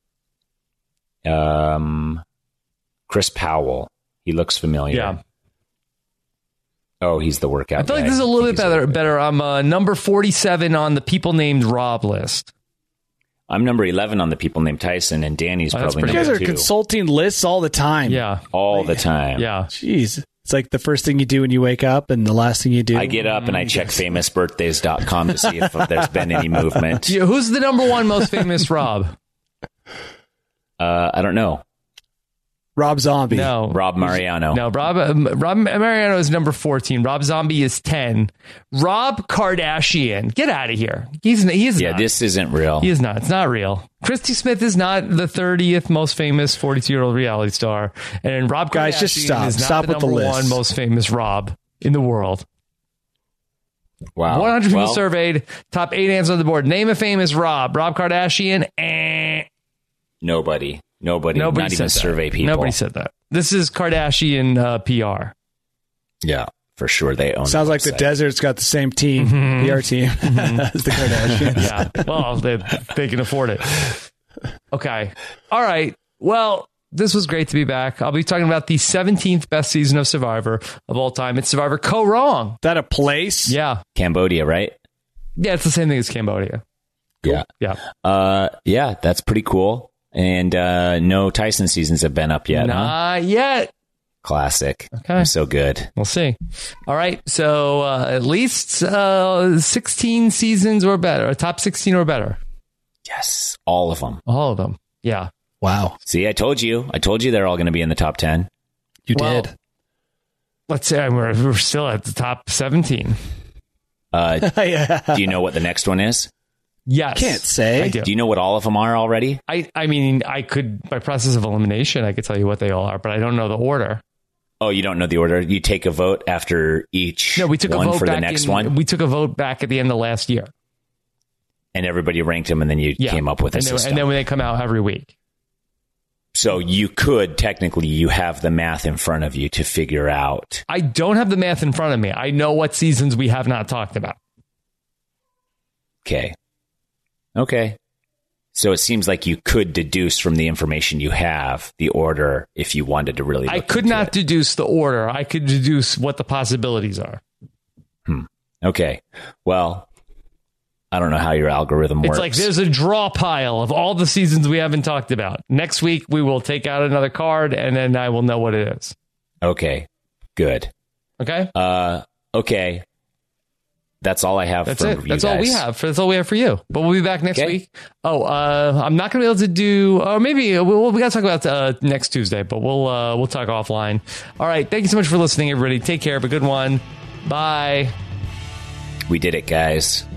Um, Chris Powell. He looks familiar. Yeah. Oh, he's the workout I feel like guy. this is a I little think bit he's better. better. I'm uh, number forty-seven on the people named Rob list. I'm number eleven on the people named Tyson, and Danny's Oh, that's probably pretty You guys number are two. consulting lists all the time. Yeah. all the time. Yeah. Jeez. It's like the first thing you do when you wake up and the last thing you do. I get up and I check famous birthdays dot com to see if there's been any movement. Yeah, who's the number one most famous Rob? Uh, I don't know. Rob Zombie. No. Rob Mariano. No, Rob um, Rob Mariano is number fourteen. Rob Zombie is ten. Rob Kardashian. Get out of here. He's he's Yeah, not. this isn't real. He is not. It's not real. Christy Smith is not the thirtieth most famous forty-two-year-old reality star. And Rob Guys, Kardashian just stop. is not Stop the with the number list. one most famous Rob in the world. Wow. one hundred people Well, surveyed. Top eight answers on the board. Name a famous Rob. Rob Kardashian. Eh. Nobody. Nobody. Nobody not said even that. survey people. Nobody said that. This is Kardashian uh, P R. Yeah, for sure. They own Sounds the like the website. desert's got the same team, Mm-hmm. P R team, as the Kardashians. Yeah. Well, they, they can afford it. Okay. All right. Well, this was great to be back. I'll be talking about the seventeenth best season of Survivor of all time. It's Survivor Co Wrong. That a place? Yeah. Cambodia, right? Yeah, it's the same thing as Cambodia. Yeah. Yeah. Uh, yeah, that's pretty cool. And uh, no Tyson seasons have been up yet, huh? Not yet. Classic. Okay. So good. We'll see. All right. So uh, at least uh, sixteen seasons or better, or top sixteen or better. Yes. All of them. All of them. Yeah. Wow. See, I told you. I told you they're all going to be in the top ten. You Well, did. Let's say we're, we're still at the top seventeen. Uh, yeah. do you know what the next one is? Yes. Can't say. I do. Do you know what all of them are already? I, I mean, I could, by process of elimination, I could tell you what they all are, but I don't know the order. Oh, you don't know the order? You take a vote after each No, we took one a vote for back the next in, one? We took a vote back at the end of last year. And everybody ranked them, and then you Yeah. came up with a and then, system. and then when they come out every week. So you could, technically, you have the math in front of you to figure out. I don't have the math in front of me. I know what seasons we have not talked about. Okay. Okay. So it seems like you could deduce from the information you have the order if you wanted to really look I could into not it. deduce the order. I could deduce what the possibilities are. Okay. Well, I don't know how your algorithm It's works. like there's a draw pile of all the seasons we haven't talked about. Next week, we will take out another card, and then I will know what it is. Okay. Good. Okay? Uh, okay. That's all I have That's for it. you That's all we guys. have. That's all we have for you. But we'll be back next Okay. week. Oh, uh, I'm not going to be able to do, or maybe we'll, we got to talk about uh, next Tuesday, but we'll uh, we'll talk offline. All right. Thank you so much for listening, everybody. Take care. Have a good one. Bye. We did it, guys.